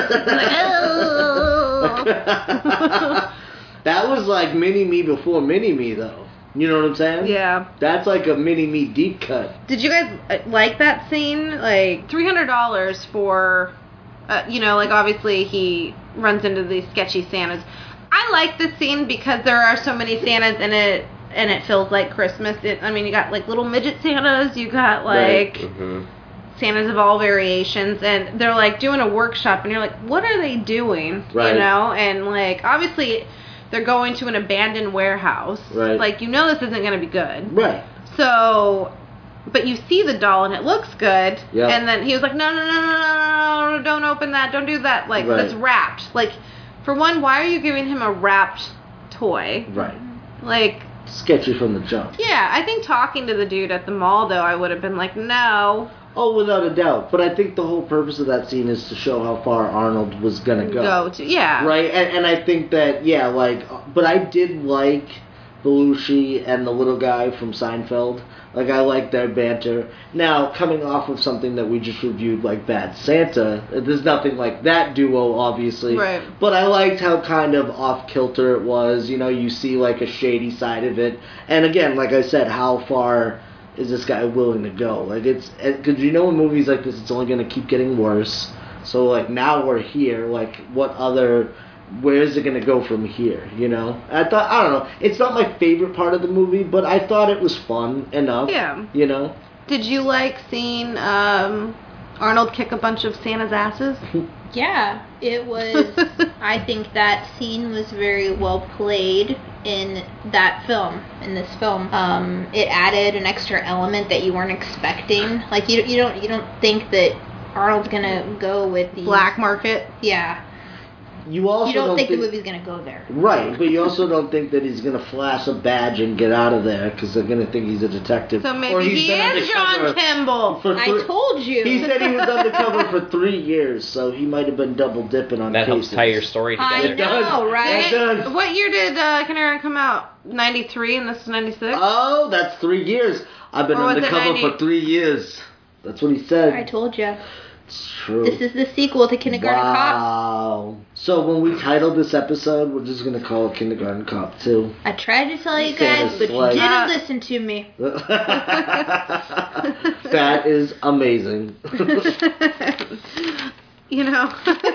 That was like Mini Me before Mini Me, though. You know what I'm saying? Yeah. That's like a Mini Me deep cut. Did you guys uh, like that scene? Like, three hundred dollars for, uh, you know, like, obviously he runs into these sketchy Santas. I like this scene because there are so many Santas in it, and it feels like Christmas. It, I mean, you got, like, little midget Santas, you got, like, Right. hmm Santas of all variations, and they're, like, doing a workshop, and you're like, what are they doing? Right. You know? And, like, obviously they're going to an abandoned warehouse. Right. Like, you know this isn't going to be good. Right. So, but you see the doll and it looks good. Yeah. And then he was like, no, no, no, no, no, no, no, don't open that, don't do that. Like, Right. that's wrapped. Like, for one, why are you giving him a wrapped toy? Right. Like, Sketchy from the jump. yeah, I think talking to the dude at the mall, though, I would have been like, no. Oh, without a doubt. But I think the whole purpose of that scene is to show how far Arnold was gonna go. Go to, yeah. Right, and, and I think that, yeah, like, but I did like Belushi and the little guy from Seinfeld. Like, I like their banter. Now, coming off of something that we just reviewed, like Bad Santa, there's nothing like that duo, obviously. Right. But I liked how kind of off-kilter it was. You know, you see, like, a shady side of it. And again, like I said, how far is this guy willing to go? Like, it's... Because you know in movies like this, it's only going to keep getting worse. So, like, now we're here. Like, what other... Where is it going to go from here, you know? I thought, I don't know, it's not my favorite part of the movie, but I thought it was fun enough, Yeah. you know? Did you like seeing um, Arnold kick a bunch of Santa's asses? Yeah, it was. I think that scene was very well played in that film. In this film, um, it added an extra element that you weren't expecting. Like you, you don't, you don't think that Arnold's gonna go with the Black market? Yeah, You also you don't, don't think, think... the movie's gonna go there. Right, but you also don't think that he's going to flash a badge and get out of there, because they're going to think he's a detective. So Or maybe he's he been is John undercover Kimball. for I three- told you. He said he was undercover for three years, so he might have been double dipping on That cases. helps tie your story I together. does. know, right? It does. What year did uh, Canary come out? ninety-three and this is ninety-six? Oh, that's three years. I've been Or was it undercover ninety for three years. That's what he said. I told you. It's true. This is the sequel to Kindergarten Cop. Wow. So when we titled this episode, we're just going to call it Kindergarten Cop two. I tried to tell you Santa's guys, but you sleigh. didn't Uh, listen to me. That is amazing. You know?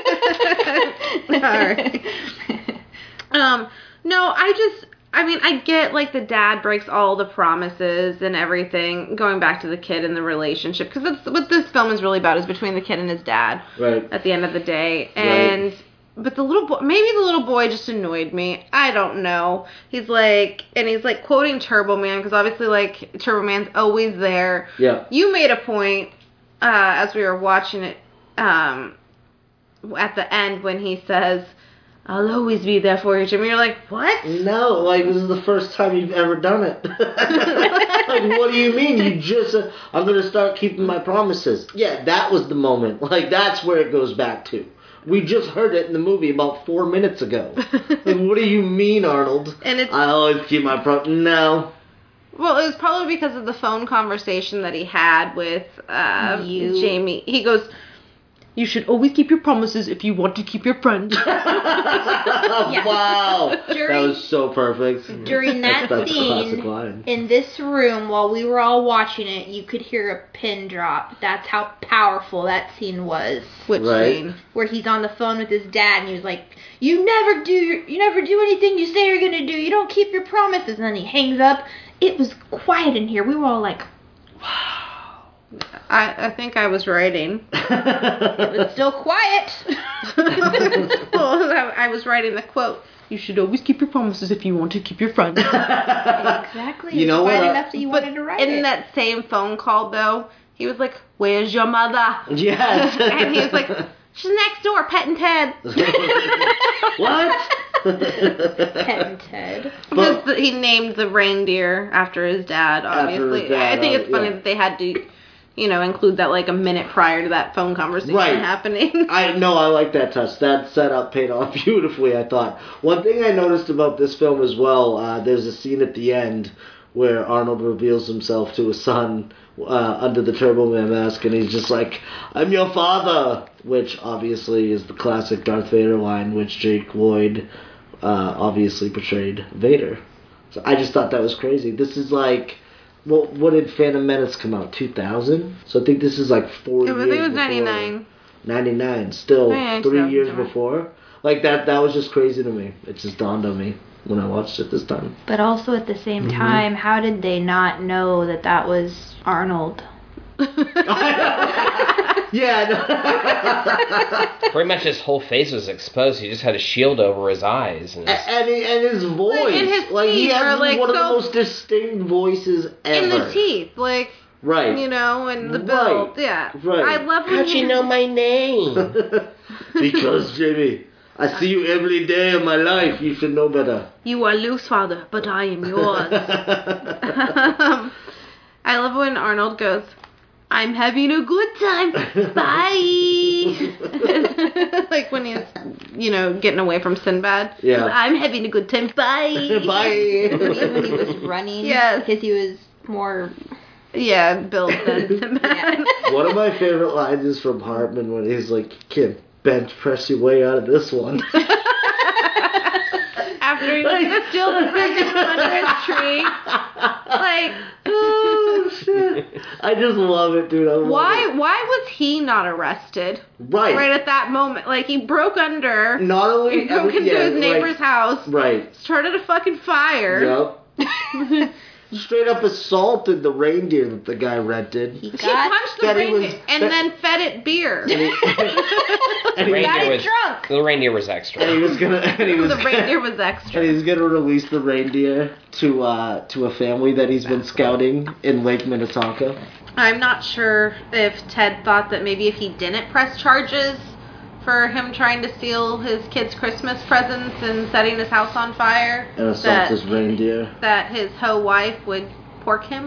Sorry. Um, no, I just, I mean, I get, like, the dad breaks all the promises and everything, going back to the kid and the relationship, because that's what this film is really about, is between the kid and his dad Right. at the end of the day. And, but the little boy, maybe the little boy just annoyed me. I don't know. He's like, and he's, like, quoting Turbo Man, because obviously, like, Turbo Man's always there. Yeah. You made a point, uh, as we were watching it, um, at the end when he says, I'll always be there for you, Jimmy. You're like, what? No, like, this is the first time you've ever done it. Like, what do you mean? You just, uh, I'm going to start keeping my promises. Yeah, that was the moment. Like, that's where it goes back to. We just heard it in the movie about four minutes ago. Like, what do you mean, Arnold? And it's, I always keep my pro... No. well, it was probably because of the phone conversation that he had with uh, You. Jamie. He goes, you should always keep your promises if you want to keep your friend. Wow. During- that was so perfect. During that That's a classic scene, line. in this room, while we were all watching it, you could hear a pin drop. That's how powerful that scene was. Which Right. scene? Where he's on the phone with his dad, and he was like, "You never do, your, you never do anything you say you're gonna do. You don't keep your promises." And then he hangs up. It was quiet in here. We were all like, I, I think I was writing. "It was still quiet." Well, I, I was writing the quote. You should always keep your promises if you want to keep your friend. Exactly. You It know was what, quiet uh, enough that you But wanted to write in it. that same phone call, though, he was like, where's your mother? Yes. And he was like, she's next door, petting Ted. What? Pet and Ted. Because the, he named the reindeer after his dad, After obviously. his dad, I think it's uh, funny yeah. that they had to, you know, include that like a minute prior to that phone conversation Right. happening. I know, I like that touch. That setup paid off beautifully, I thought. One thing I noticed about this film as well, uh, there's a scene at the end where Arnold reveals himself to his son uh, under the Turbo Man mask, and he's just like, I'm your father, which obviously is the classic Darth Vader line, which Jake Lloyd uh, obviously portrayed Vader. So I just thought that was crazy. This is like... Well, what did Phantom Menace come out? two thousand? So I think this is like four I years think it was before. ninety-nine. ninety-nine, still Yeah, three so, years yeah. before. Like, that that was just crazy to me. It just dawned on me when I watched it this time. But also at the same Mhm. time, how did they not know that that was Arnold? Yeah, no. Pretty much his whole face was exposed. He just had a shield over his eyes. And his, and, he- and his voice. and his like, he teeth has are, like, one of so- the most distinct voices ever. In the teeth, like... Right. You know, and the Right. build. Yeah. Right. I love when How'd you know my name? Because, Jamie, I see you every day of my life. You should know better. You are Luke's father, but I am yours. um, I love when Arnold goes, I'm having a good time. Bye. Like when he's, you know, getting away from Sinbad. Yeah. I'm having a good time. Bye. Bye. when he was running. Yes. Because he was more... Yeah, built than Sinbad. One of my favorite lines is from Hartman when he's like, kid, bench press your way out of this one. After he was gonna steal the freaking under his tree. Like, Oh, shit. I just love it, dude. I love why it. why was he not arrested? Right. Right at that moment. Like, he broke under, Not only... he broke into yeah, his neighbor's right. house, Right. started a fucking fire. Yep. Straight up assaulted the reindeer that the guy rented. He He got... punched the that he reindeer was- and that- then fed it beer. And he, and The he, reindeer got it was drunk. The reindeer was extra. and he was gonna... And he was The reindeer was extra. And he's gonna release the reindeer to uh, to a family that he's been scouting in Lake Minnetonka. I'm not sure if Ted thought that maybe if he didn't press charges for him trying to steal his kids' Christmas presents and setting his house on fire, And assault that, this reindeer. that his hoe wife would pork him.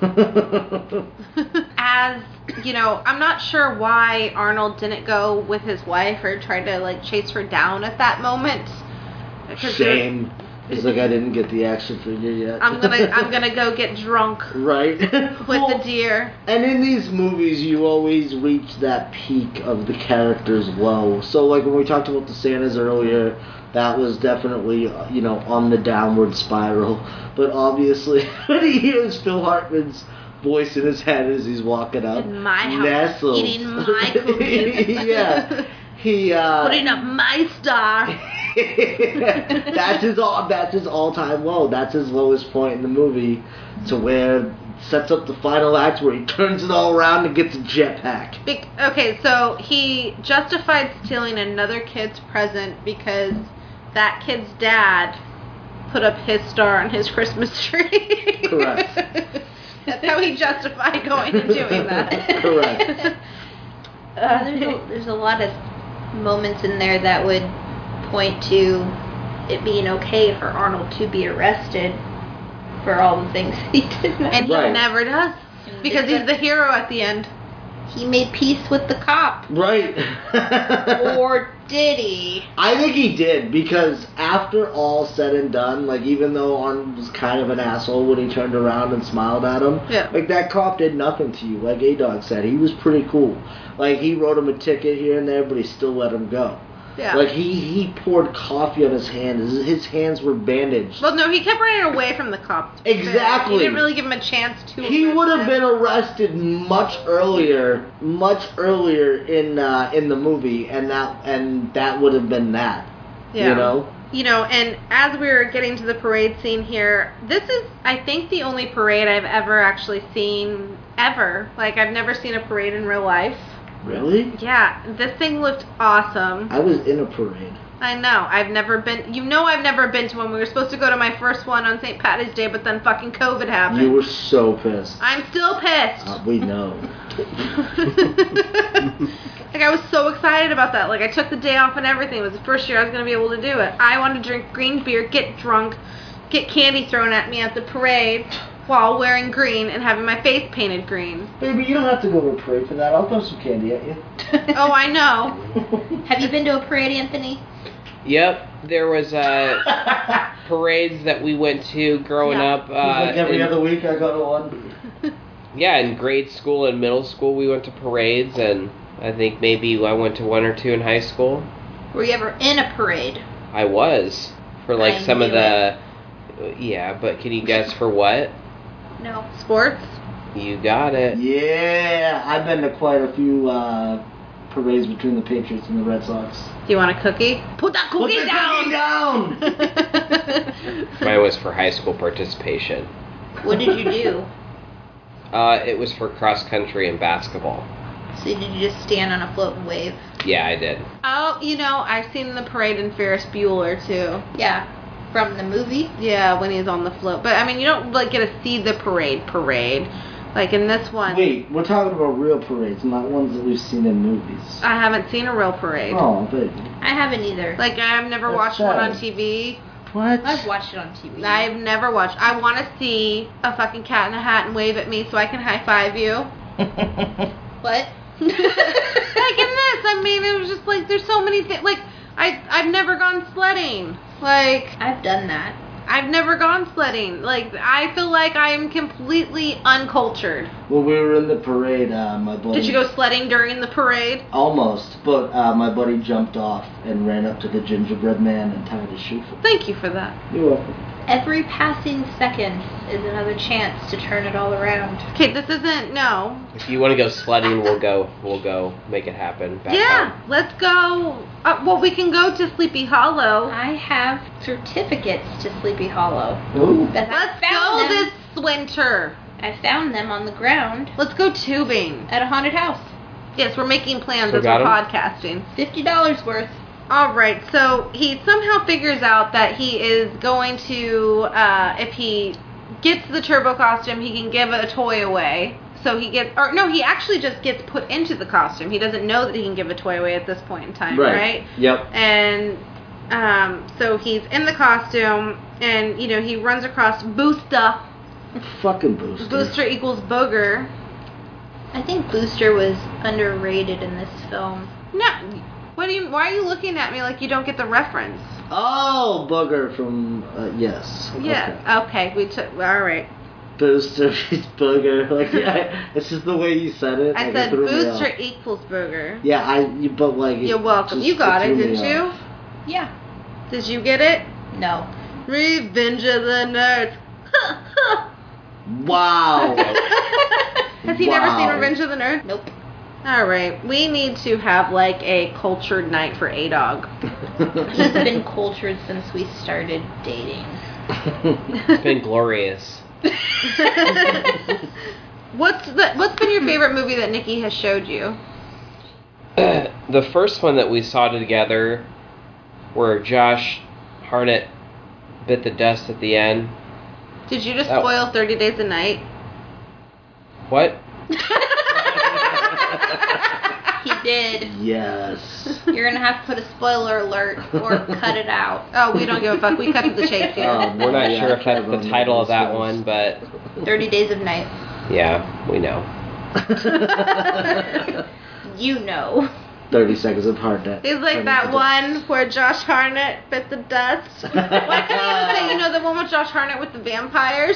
As, you know, I'm not sure why Arnold didn't go with his wife or try to, like, chase her down at that moment. 'Cause Shame. He's like, I didn't get the action figure yet. I'm gonna, I'm gonna go get drunk Right. with Well, the deer. And in these movies, you always reach that peak of the character's low. So, like, when we talked about the Santas earlier, that was definitely, uh, you know, on the downward spiral. But obviously, when he hears Phil Hartman's voice in his head as he's walking up, In my house, Nestle. eating my cookies. Yeah. He, uh... Putting up my star. that's his all. That's his all-time low. That's his lowest point in the movie, to where sets up the final act where he turns it all around and gets a jetpack. Be- okay, so he justified stealing another kid's present because that kid's dad put up his star on his Christmas tree. Correct. That's how he justified going and doing that. Correct. Uh, there's, a, there's a lot of moments in there that would point to it being okay for Arnold to be arrested for all the things he did. And he Right. never does. Because he's the hero at the end. He made peace with the cop. Right. Or did he? I think he did, because after all said and done, like, even though Arnold was kind of an asshole when he turned around and smiled at him, Yeah. like, that cop did nothing to you. Like A-Dog said, he was pretty cool. Like, he wrote him a ticket here and there, but he still let him go. Yeah. Like, he, he poured coffee on his hand. His, his hands were bandaged. Well, no, he kept running away from the cop. to be fair. Exactly. He didn't really give him a chance to. He arrest would have him. been arrested much earlier, much earlier in uh, in the movie, and that and that would have been that. Yeah. You know? You know, and as we were getting to the parade scene here, this is, I think, the only parade I've ever actually seen ever. Like, I've never seen a parade in real life. Really? Yeah, this thing looked awesome. I was in a parade. I know. I've never been. You know, I've never been to one. We were supposed to go to my first one on Saint Patty's Day, but then fucking COVID happened. You were so pissed. I'm still pissed. Uh, we know. Like, I was so excited about that. Like, I took the day off and everything. It was the first year I was going to be able to do it. I wanted to drink green beer, get drunk, get candy thrown at me at the parade while wearing green and having my face painted green. Baby, you don't have to go to a parade for that. I'll throw some candy at you. Oh, I know. Have you been to a parade, Anthony? Yep, there was uh, parades that we went to growing Yeah. up. Uh, like every in- other week I go to one. Yeah, in grade school and middle school we went to parades, and I think maybe I went to one or two in high school. Were you ever in a parade? I was for like I some of knew the. Yeah, but can you guess for what? No. Sports? You got it. Yeah, I've been to quite a few uh, parades between the Patriots and the Red Sox. Do you want a cookie? Put that Put cookie the down! cookie down! Mine was for high school participation. What did you do? Uh, it was for cross country and basketball. So did you just stand on a float and wave? Yeah, I did. Oh, you know, I've seen the parade in Ferris Bueller, too. Yeah. From the movie? Yeah, when he's on the float. But, I mean, you don't, like, get to see the parade parade. Like in this one. Wait, we're talking about real parades, not ones that we've seen in movies. I haven't seen a real parade. Oh, baby. I haven't either. Like I've never That's watched one on sad. T V. What? I've watched it on T V. I've never watched. I want to see a fucking cat in a hat and wave at me so I can high five you. What? Like in this, I mean, it was just like there's so many things. Like I, I've never gone sledding. Like I've done that. I've never gone sledding. Like I feel like I am completely uncultured. When we were in the parade, uh, my buddy... Did you go sledding during the parade? Almost, but uh, my buddy jumped off and ran up to the gingerbread man and tied his shoe for him. Thank you for that. You're welcome. Every passing second is another chance to turn it all around. Okay, this isn't no. If you want to go sledding, we'll go. We'll go make it happen. Back Yeah, home. let's go. Uh, well, we can go to Sleepy Hollow. I have certificates to Sleepy Hollow. Ooh. But I Let's found go them. this winter. I found them on the ground Let's go tubing. at a haunted house. Yes, we're making plans So as got we're 'em? podcasting. Fifty dollars worth. All right, so he somehow figures out that he is going to, uh, if he gets the turbo costume, he can give a toy away. So he gets, or no, he actually just gets put into the costume. He doesn't know that he can give a toy away at this point in time, right? Yep. And um, so he's in the costume, and you know he runs across Booster. Fucking Booster. Booster equals Booger. I think Booster was underrated in this film. No, what do you? Why are you looking at me like you don't get the reference? Oh, Booger from... Uh, yes. Yeah. Okay. We took. All right. Okay. Booster is Booger. Like, yeah, it's just the way you said it. I like, said it threw me Booster off. equals Booger. Yeah, I... You, but like... it You're welcome. just- You got it, threw me didn't you? off. Yeah. Did you get it? No. Revenge of the Nerds. Wow. Has he never seen Wow. Revenge of the Nerds? Nope. All right. We need to have like a cultured night for A-Dog. He's been cultured since we started dating. It's been glorious. What's the What's been your favorite movie that Nikki has showed you? The first one that we saw together, where Josh Hartnett bit the dust at the end. Did you just Oh. spoil thirty Days a Night? What? He did. Yes. You're gonna have to put a spoiler alert or cut it out. Oh, we don't give a fuck. We cut to the chase here. Oh, We're not yeah, sure I if care that's the about title of that movies. one, but Thirty Days of Night. yeah, we know. You know. thirty seconds of hard net. He's like that one where Josh Hartnett bit the dust. Why couldn't you even say, you know, the one with Josh Hartnett with the vampires?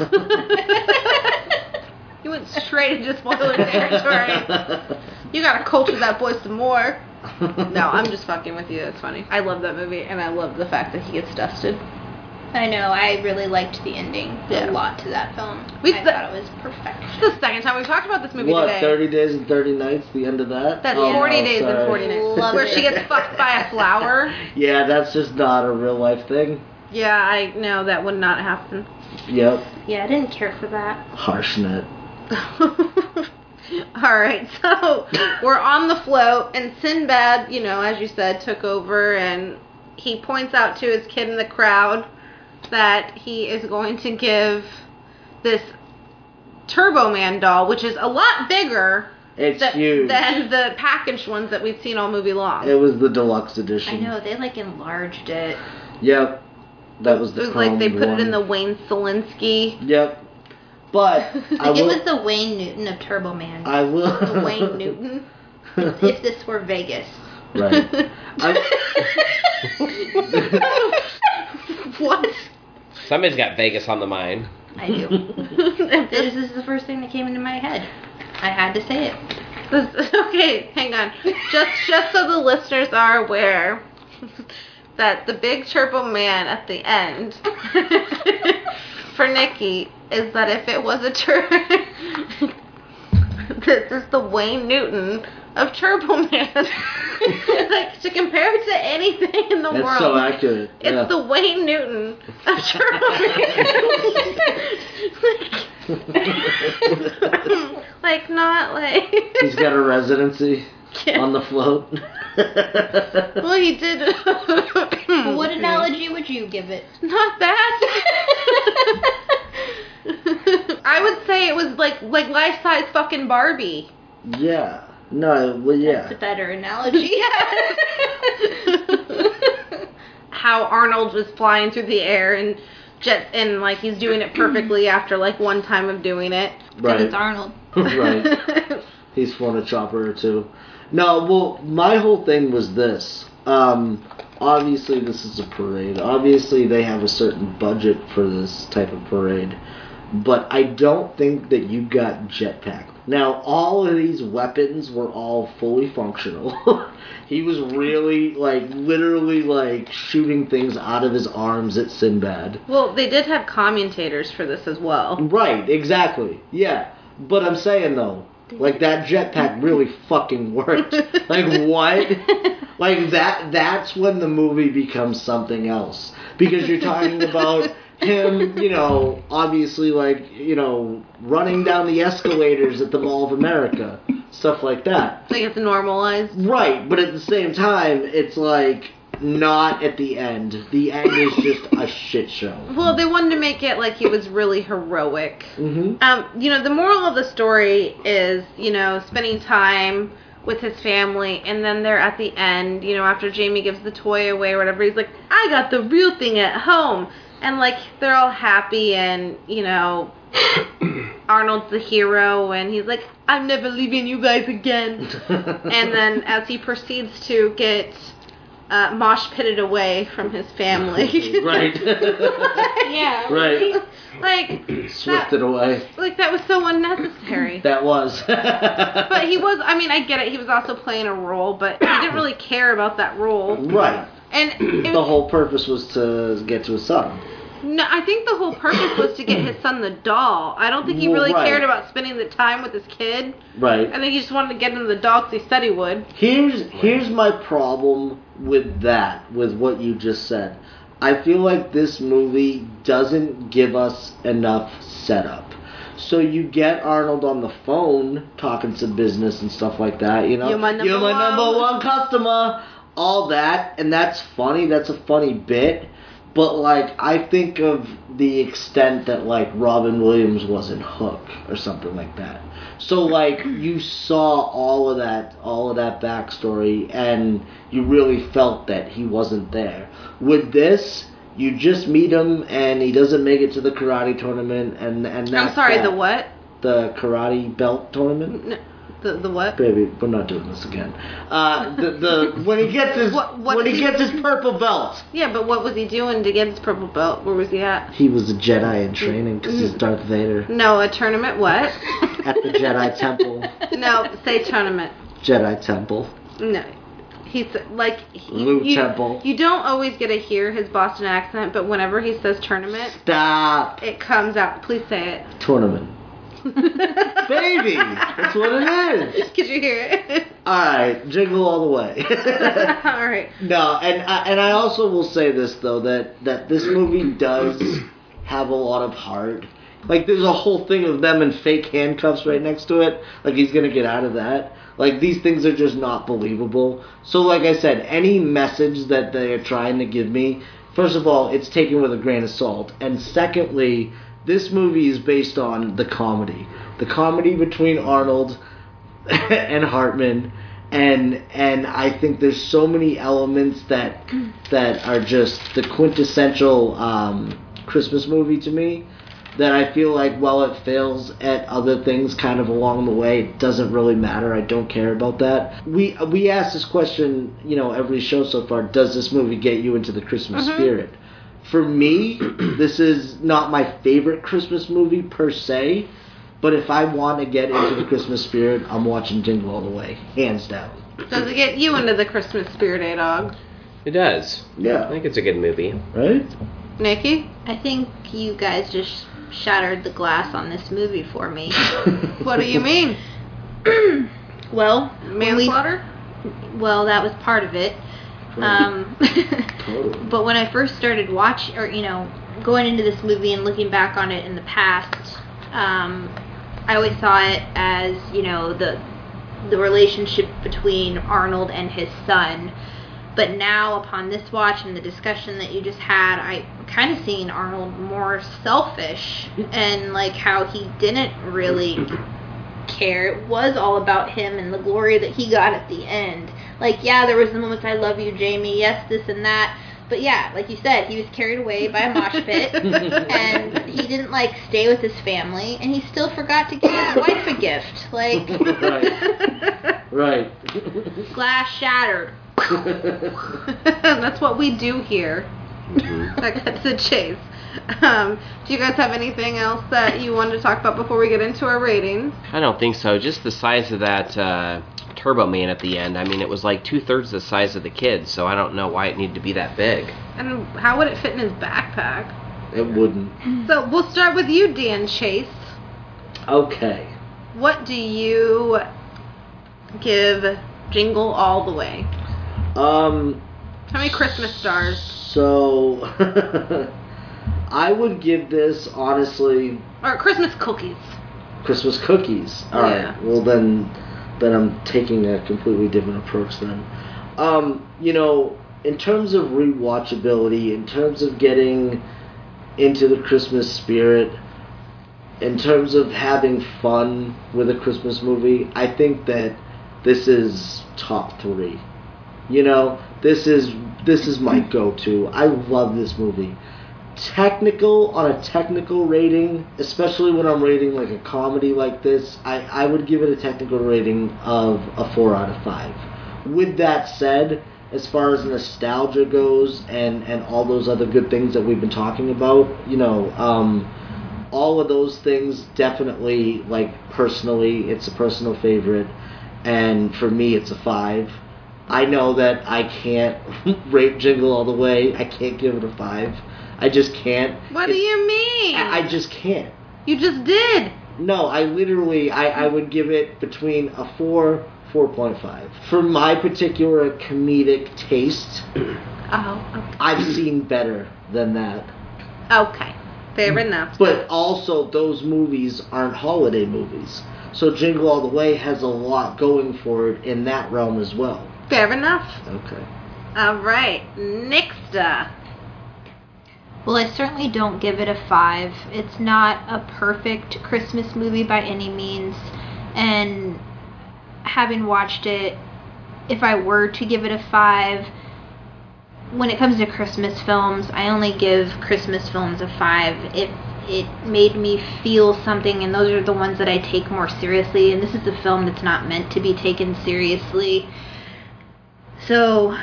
You went straight into spoiler territory. You gotta culture that boy some more. No, I'm just fucking with you. It's funny. I love that movie, and I love the fact that he gets dusted. I know. I really liked the ending Yeah. a lot to that film. We I th- thought it was perfection. It's the second time we've talked about this movie What, today. thirty days and thirty nights, the end of that? That's Oh, forty no, days and sorry. forty nights. Love Where it. she gets fucked by a flower. Yeah, that's just not a real life thing. Yeah, I know that would not happen. Yep. Yeah, I didn't care for that. Harshnet. Alright, so we're on the float, and Sinbad, you know, as you said, took over, and he points out to his kid in the crowd that he is going to give this Turbo Man doll, which is a lot bigger It's th- huge. than the packaged ones that we've seen all movie long. It was the deluxe I edition. know, they like enlarged it. Yep. That was It the was like they chrome put one. it in the Wayne Selinsky. Yep. But I It will. was the Wayne Newton of Turbo Man. I will. The Wayne Newton. If this were Vegas. Right. I, What? Somebody's got Vegas on the mind. I do. This is the first thing that came into my head. I had to say it. This- okay, hang on. Just just so the listeners are aware that the big Turbo Man at the end for Nikki is that if it was a tur this is the Wayne Newton of Turbo Man. Like to compare it to anything in the that's world. so accurate. It's yeah. the Wayne Newton of Turbo Man. Like not like He's got a residency Yeah. on the float. Well, he did. What analogy would you give it? Not that. I would say it was like like life size fucking Barbie. Yeah. No, well, yeah. That's a better analogy. How Arnold was flying through the air and jet and like he's doing it perfectly after like one time of doing it. Because it's Arnold. Right. He's flown a chopper or two. No, well, my whole thing was this. Um, obviously, this is a parade. Obviously, they have a certain budget for this type of parade. But I don't think that you got jetpack. Now, all of these weapons were all fully functional. He was really, like, literally, like, shooting things out of his arms at Sinbad. Well, they did have commentators for this as well. Right, exactly. Yeah. But I'm saying, though, like, that jetpack really fucking worked. Like, what? Like, that that's when the movie becomes something else. Because you're talking about him, you know, obviously, like, you know, running down the escalators at the Mall of America. Stuff like that. Like, it's normalized. Right, but at the same time, it's, like, not at the end. The end is just a shit show. Well, they wanted to make it like he was really heroic. Mm-hmm. Um, you know, the moral of the story is, you know, spending time with his family, and then they're at the end, you know, after Jamie gives the toy away or whatever, he's like, I got the real thing at home. And, like, they're all happy, and, you know, Arnold's the hero, and he's like, I'm never leaving you guys again. And then as he proceeds to get uh, mosh pitted away from his family. Right. Yeah. Right. Like, Swifted that, away. like, that was so unnecessary. That was. But he was, I mean, I get it, he was also playing a role, but he didn't really care about that role. Right. And it, The whole purpose was to get to his son. No, I think the whole purpose was to get his son the doll. I don't think he Well, really right. cared about spending the time with his kid. Right. I think he just wanted to get him the doll because he said he would. Here's here's my problem with that, with what you just said. I feel like this movie doesn't give us enough setup. So you get Arnold on the phone talking some business and stuff like that, you know. You're my number You're my one. number one customer. All that, and that's funny. That's a funny bit. But, like, I think of the extent that, like, Robin Williams was in Hook or something like that. So, like, you saw all of that, all of that backstory, and you really felt that he wasn't there. With this, you just meet him, and he doesn't make it to the karate tournament, and and that's I'm sorry, that. the what? The karate belt tournament. No, the the what? Baby, we're not doing this again. Uh, the the when he gets his What- what when he did- gets his purple belt. Yeah, but what was he doing to get his purple belt? Where was he at? He was a Jedi in training because he's Darth Vader No, a tournament. What? at the Jedi Temple. No, say tournament. Jedi Temple. No. He's like he, Luke you, Temple. You don't always get to hear his Boston accent, but whenever he says tournament, Stop. it comes out. Please say it. Tournament. Baby, that's what it is. Could you hear it? All right, jingle all the way. All right. No, and I, and I also will say this though, that that this movie does have a lot of heart. Like, there's a whole thing of them in fake handcuffs right next to it. Like, he's gonna get out of that. Like, these things are just not believable. So, like I said, any message that they are trying to give me, first of all, it's taken with a grain of salt, and secondly, this movie is based on the comedy. The comedy between Arnold and Hartman, and and I think there's so many elements that that are just the quintessential um, Christmas movie to me, that I feel like while it fails at other things kind of along the way, it doesn't really matter. I don't care about that. We we ask this question, you know, every show so far, does this movie get you into the Christmas Mhm. spirit? For me, this is not my favorite Christmas movie per se, but if I want to get into the Christmas spirit, I'm watching Jingle All the Way, hands down. Does it get you into the Christmas spirit, A-Dog? It does. I Yeah. think it's a good movie. Right? Nikki? I think you guys just shattered the glass on this movie for me. What do you mean? Well, when we- Manslaughter? well, that was part of it. Um, Totally. but when I first started watching, or you know, going into this movie and looking back on it in the past, um, I always saw it as, you know, the the relationship between Arnold and his son. But now, upon this watch and the discussion that you just had, I kind of seen Arnold more selfish and like how he didn't really care. It was all about him and the glory that he got at the end. Like, yeah, there was the moments, I love you, Jamie, yes, this and that. But yeah, like you said, he was carried away by a mosh pit, and he didn't, like, stay with his family, and he still forgot to give his wife a gift. Like, Right. Right. glass shattered. That's what we do here. Mhm. That cuts the chase. Um, do you guys have anything else that you wanted to talk about before we get into our ratings? I don't think so. Just the size of that uh, Turbo Man at the end. I mean, it was like two-thirds the size of the kid, so I don't know why it needed to be that big. And how would it fit in his backpack? It wouldn't. So we'll start with you, Dan Chase. Okay. What do you give Jingle All the Way? Um, How many Christmas stars? so, I would give this, honestly, Or Christmas cookies? Christmas cookies. All Yeah. right. Well, then, then I'm taking a completely different approach then. Um, you know, in terms of rewatchability, in terms of getting into the Christmas spirit, in terms of having fun with a Christmas movie, I think that this is top three. You know, this is this is my go-to. I love this movie. Technical, on a technical rating, especially when I'm rating like a comedy like this, I, I would give it a technical rating of a four out of five. With that said, as far as nostalgia goes and, and all those other good things that we've been talking about, you know, um, all of those things definitely, like, personally, it's a personal favorite, and for me, it's a five. I know that I can't rate Jingle All the Way. I can't give it a five. I just can't. What It- do you mean? I, I just can't. You just did. No, I literally, I, I would give it between a four, four point five. For my particular comedic taste, Oh, okay. I've seen better than that. Okay. Fair enough. But also, those movies aren't holiday movies. So Jingle All the Way has a lot going for it in that realm as well. Fair enough. Okay. All right. Next up. Well, I certainly don't give it a five. It's not a perfect Christmas movie by any means. And having watched it, if I were to give it a five, when it comes to Christmas films, I only give Christmas films a five if it made me feel something, and those are the ones that I take more seriously. And this is a film that's not meant to be taken seriously. So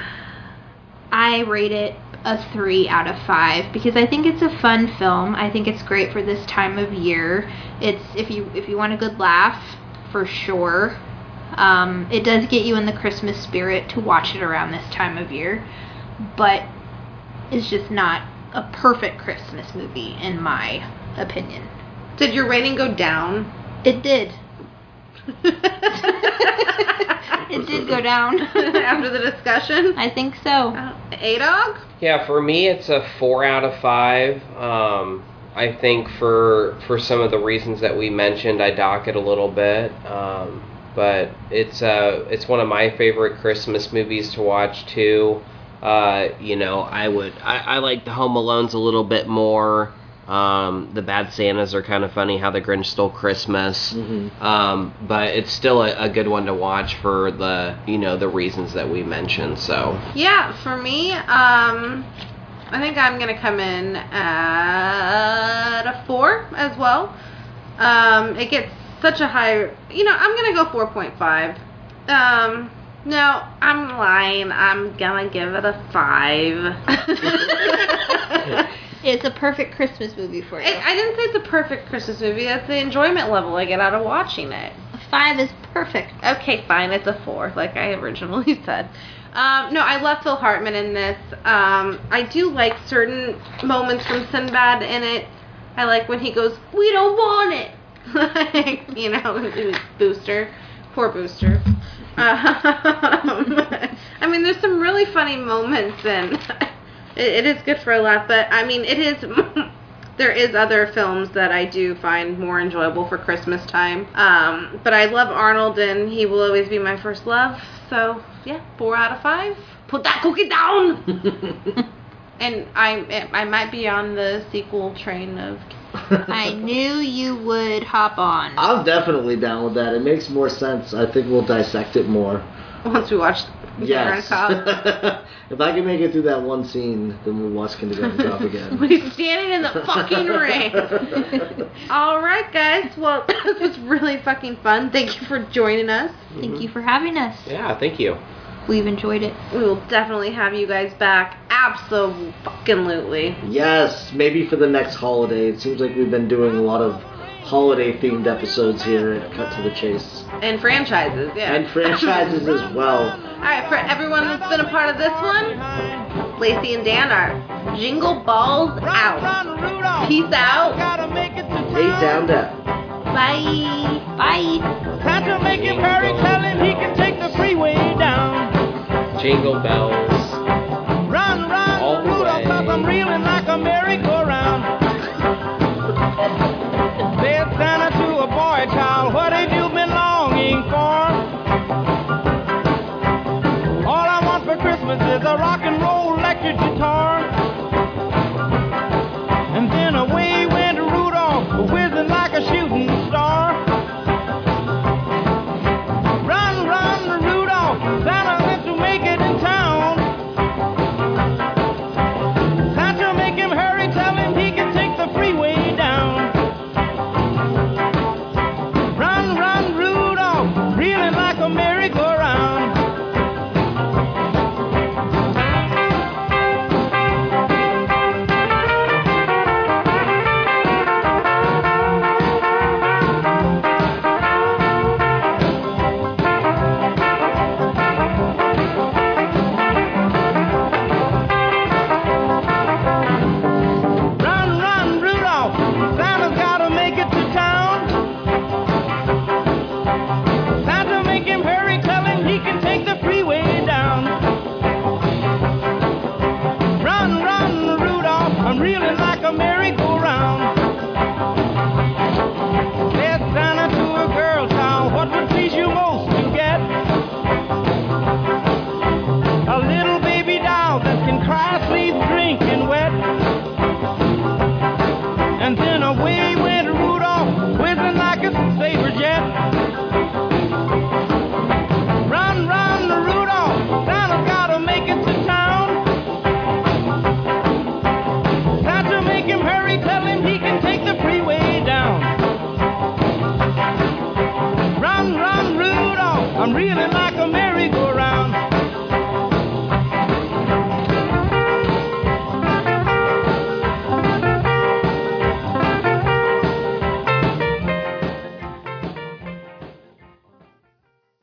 I rate it a three out of five because I think it's a fun film. I think it's great for this time of year. It's if you if you want a good laugh, for sure. Um, it does get you in the Christmas spirit to watch it around this time of year, but it's just not a perfect Christmas movie in my opinion. Did your rating go down? It did. It did go down After the discussion? I think so. Uh, A-Dog? Yeah, for me, it's a four out of five. Um, I think for for some of the reasons that we mentioned, I dock it a little bit. Um, but it's uh, it's one of my favorite Christmas movies to watch too. Uh, you know, I would I, I like the Home Alones a little bit more. Um, the Bad Santas are kind of funny. How the Grinch Stole Christmas. Mm-hmm. Um, but it's still a, a good one to watch for the you know the reasons that we mentioned. So. Yeah, for me, um, I think I'm going to come in at a four as well. Um, it gets such a high, you know, I'm going to go four point five. Um, no, I'm lying. I'm going to give it a five. It's a perfect Christmas movie for you. I, I didn't say it's a perfect Christmas movie. That's the enjoyment level I get out of watching it. A five is perfect. Okay, fine. It's a four, like I originally said. Um, no, I love Phil Hartman in this. Um, I do like certain moments from Sinbad in it. I like when he goes, "We don't want it." Like, you know, Booster. Poor Booster. Um, I mean, there's some really funny moments, and it, it is good for a laugh. But I mean, it is there is other films that I do find more enjoyable for Christmas time. Um, but I love Arnold, and he will always be my first love. So, yeah, four out of five. Put that cookie down! And I I might be on the sequel train of... I knew you would hop on. I'm definitely down with that. It makes more sense. I think we'll dissect it more. Once we watch Kindergarten Yes. Cop. If I can make it through that one scene, then we'll watch Kindergarten Cop again. When he's standing in the fucking rain. Alright, guys. Well, this was really fucking fun. Thank you for joining us. Thank you for having us. Yeah, thank you. We've enjoyed it. We will definitely have you guys back. Absolutely. Yes, maybe for the next holiday. It seems like we've been doing a lot of holiday-themed episodes here at Cut to the Chase. And franchises, yeah. And franchises as well. Alright, for everyone that's been a part of this one, Lacey and Dan are Jingle Balls out. Peace out. Eight down, down. Bye. Bye. Santa make him hurry, tell him he can take the freeway down. Jingle bells. Run, run, All the Rudolph, way. 'cause I'm reeling like a merry-go-round. Said Santa to a boy child, what have you been longing for? All I want for Christmas is a rock and roll electric guitar.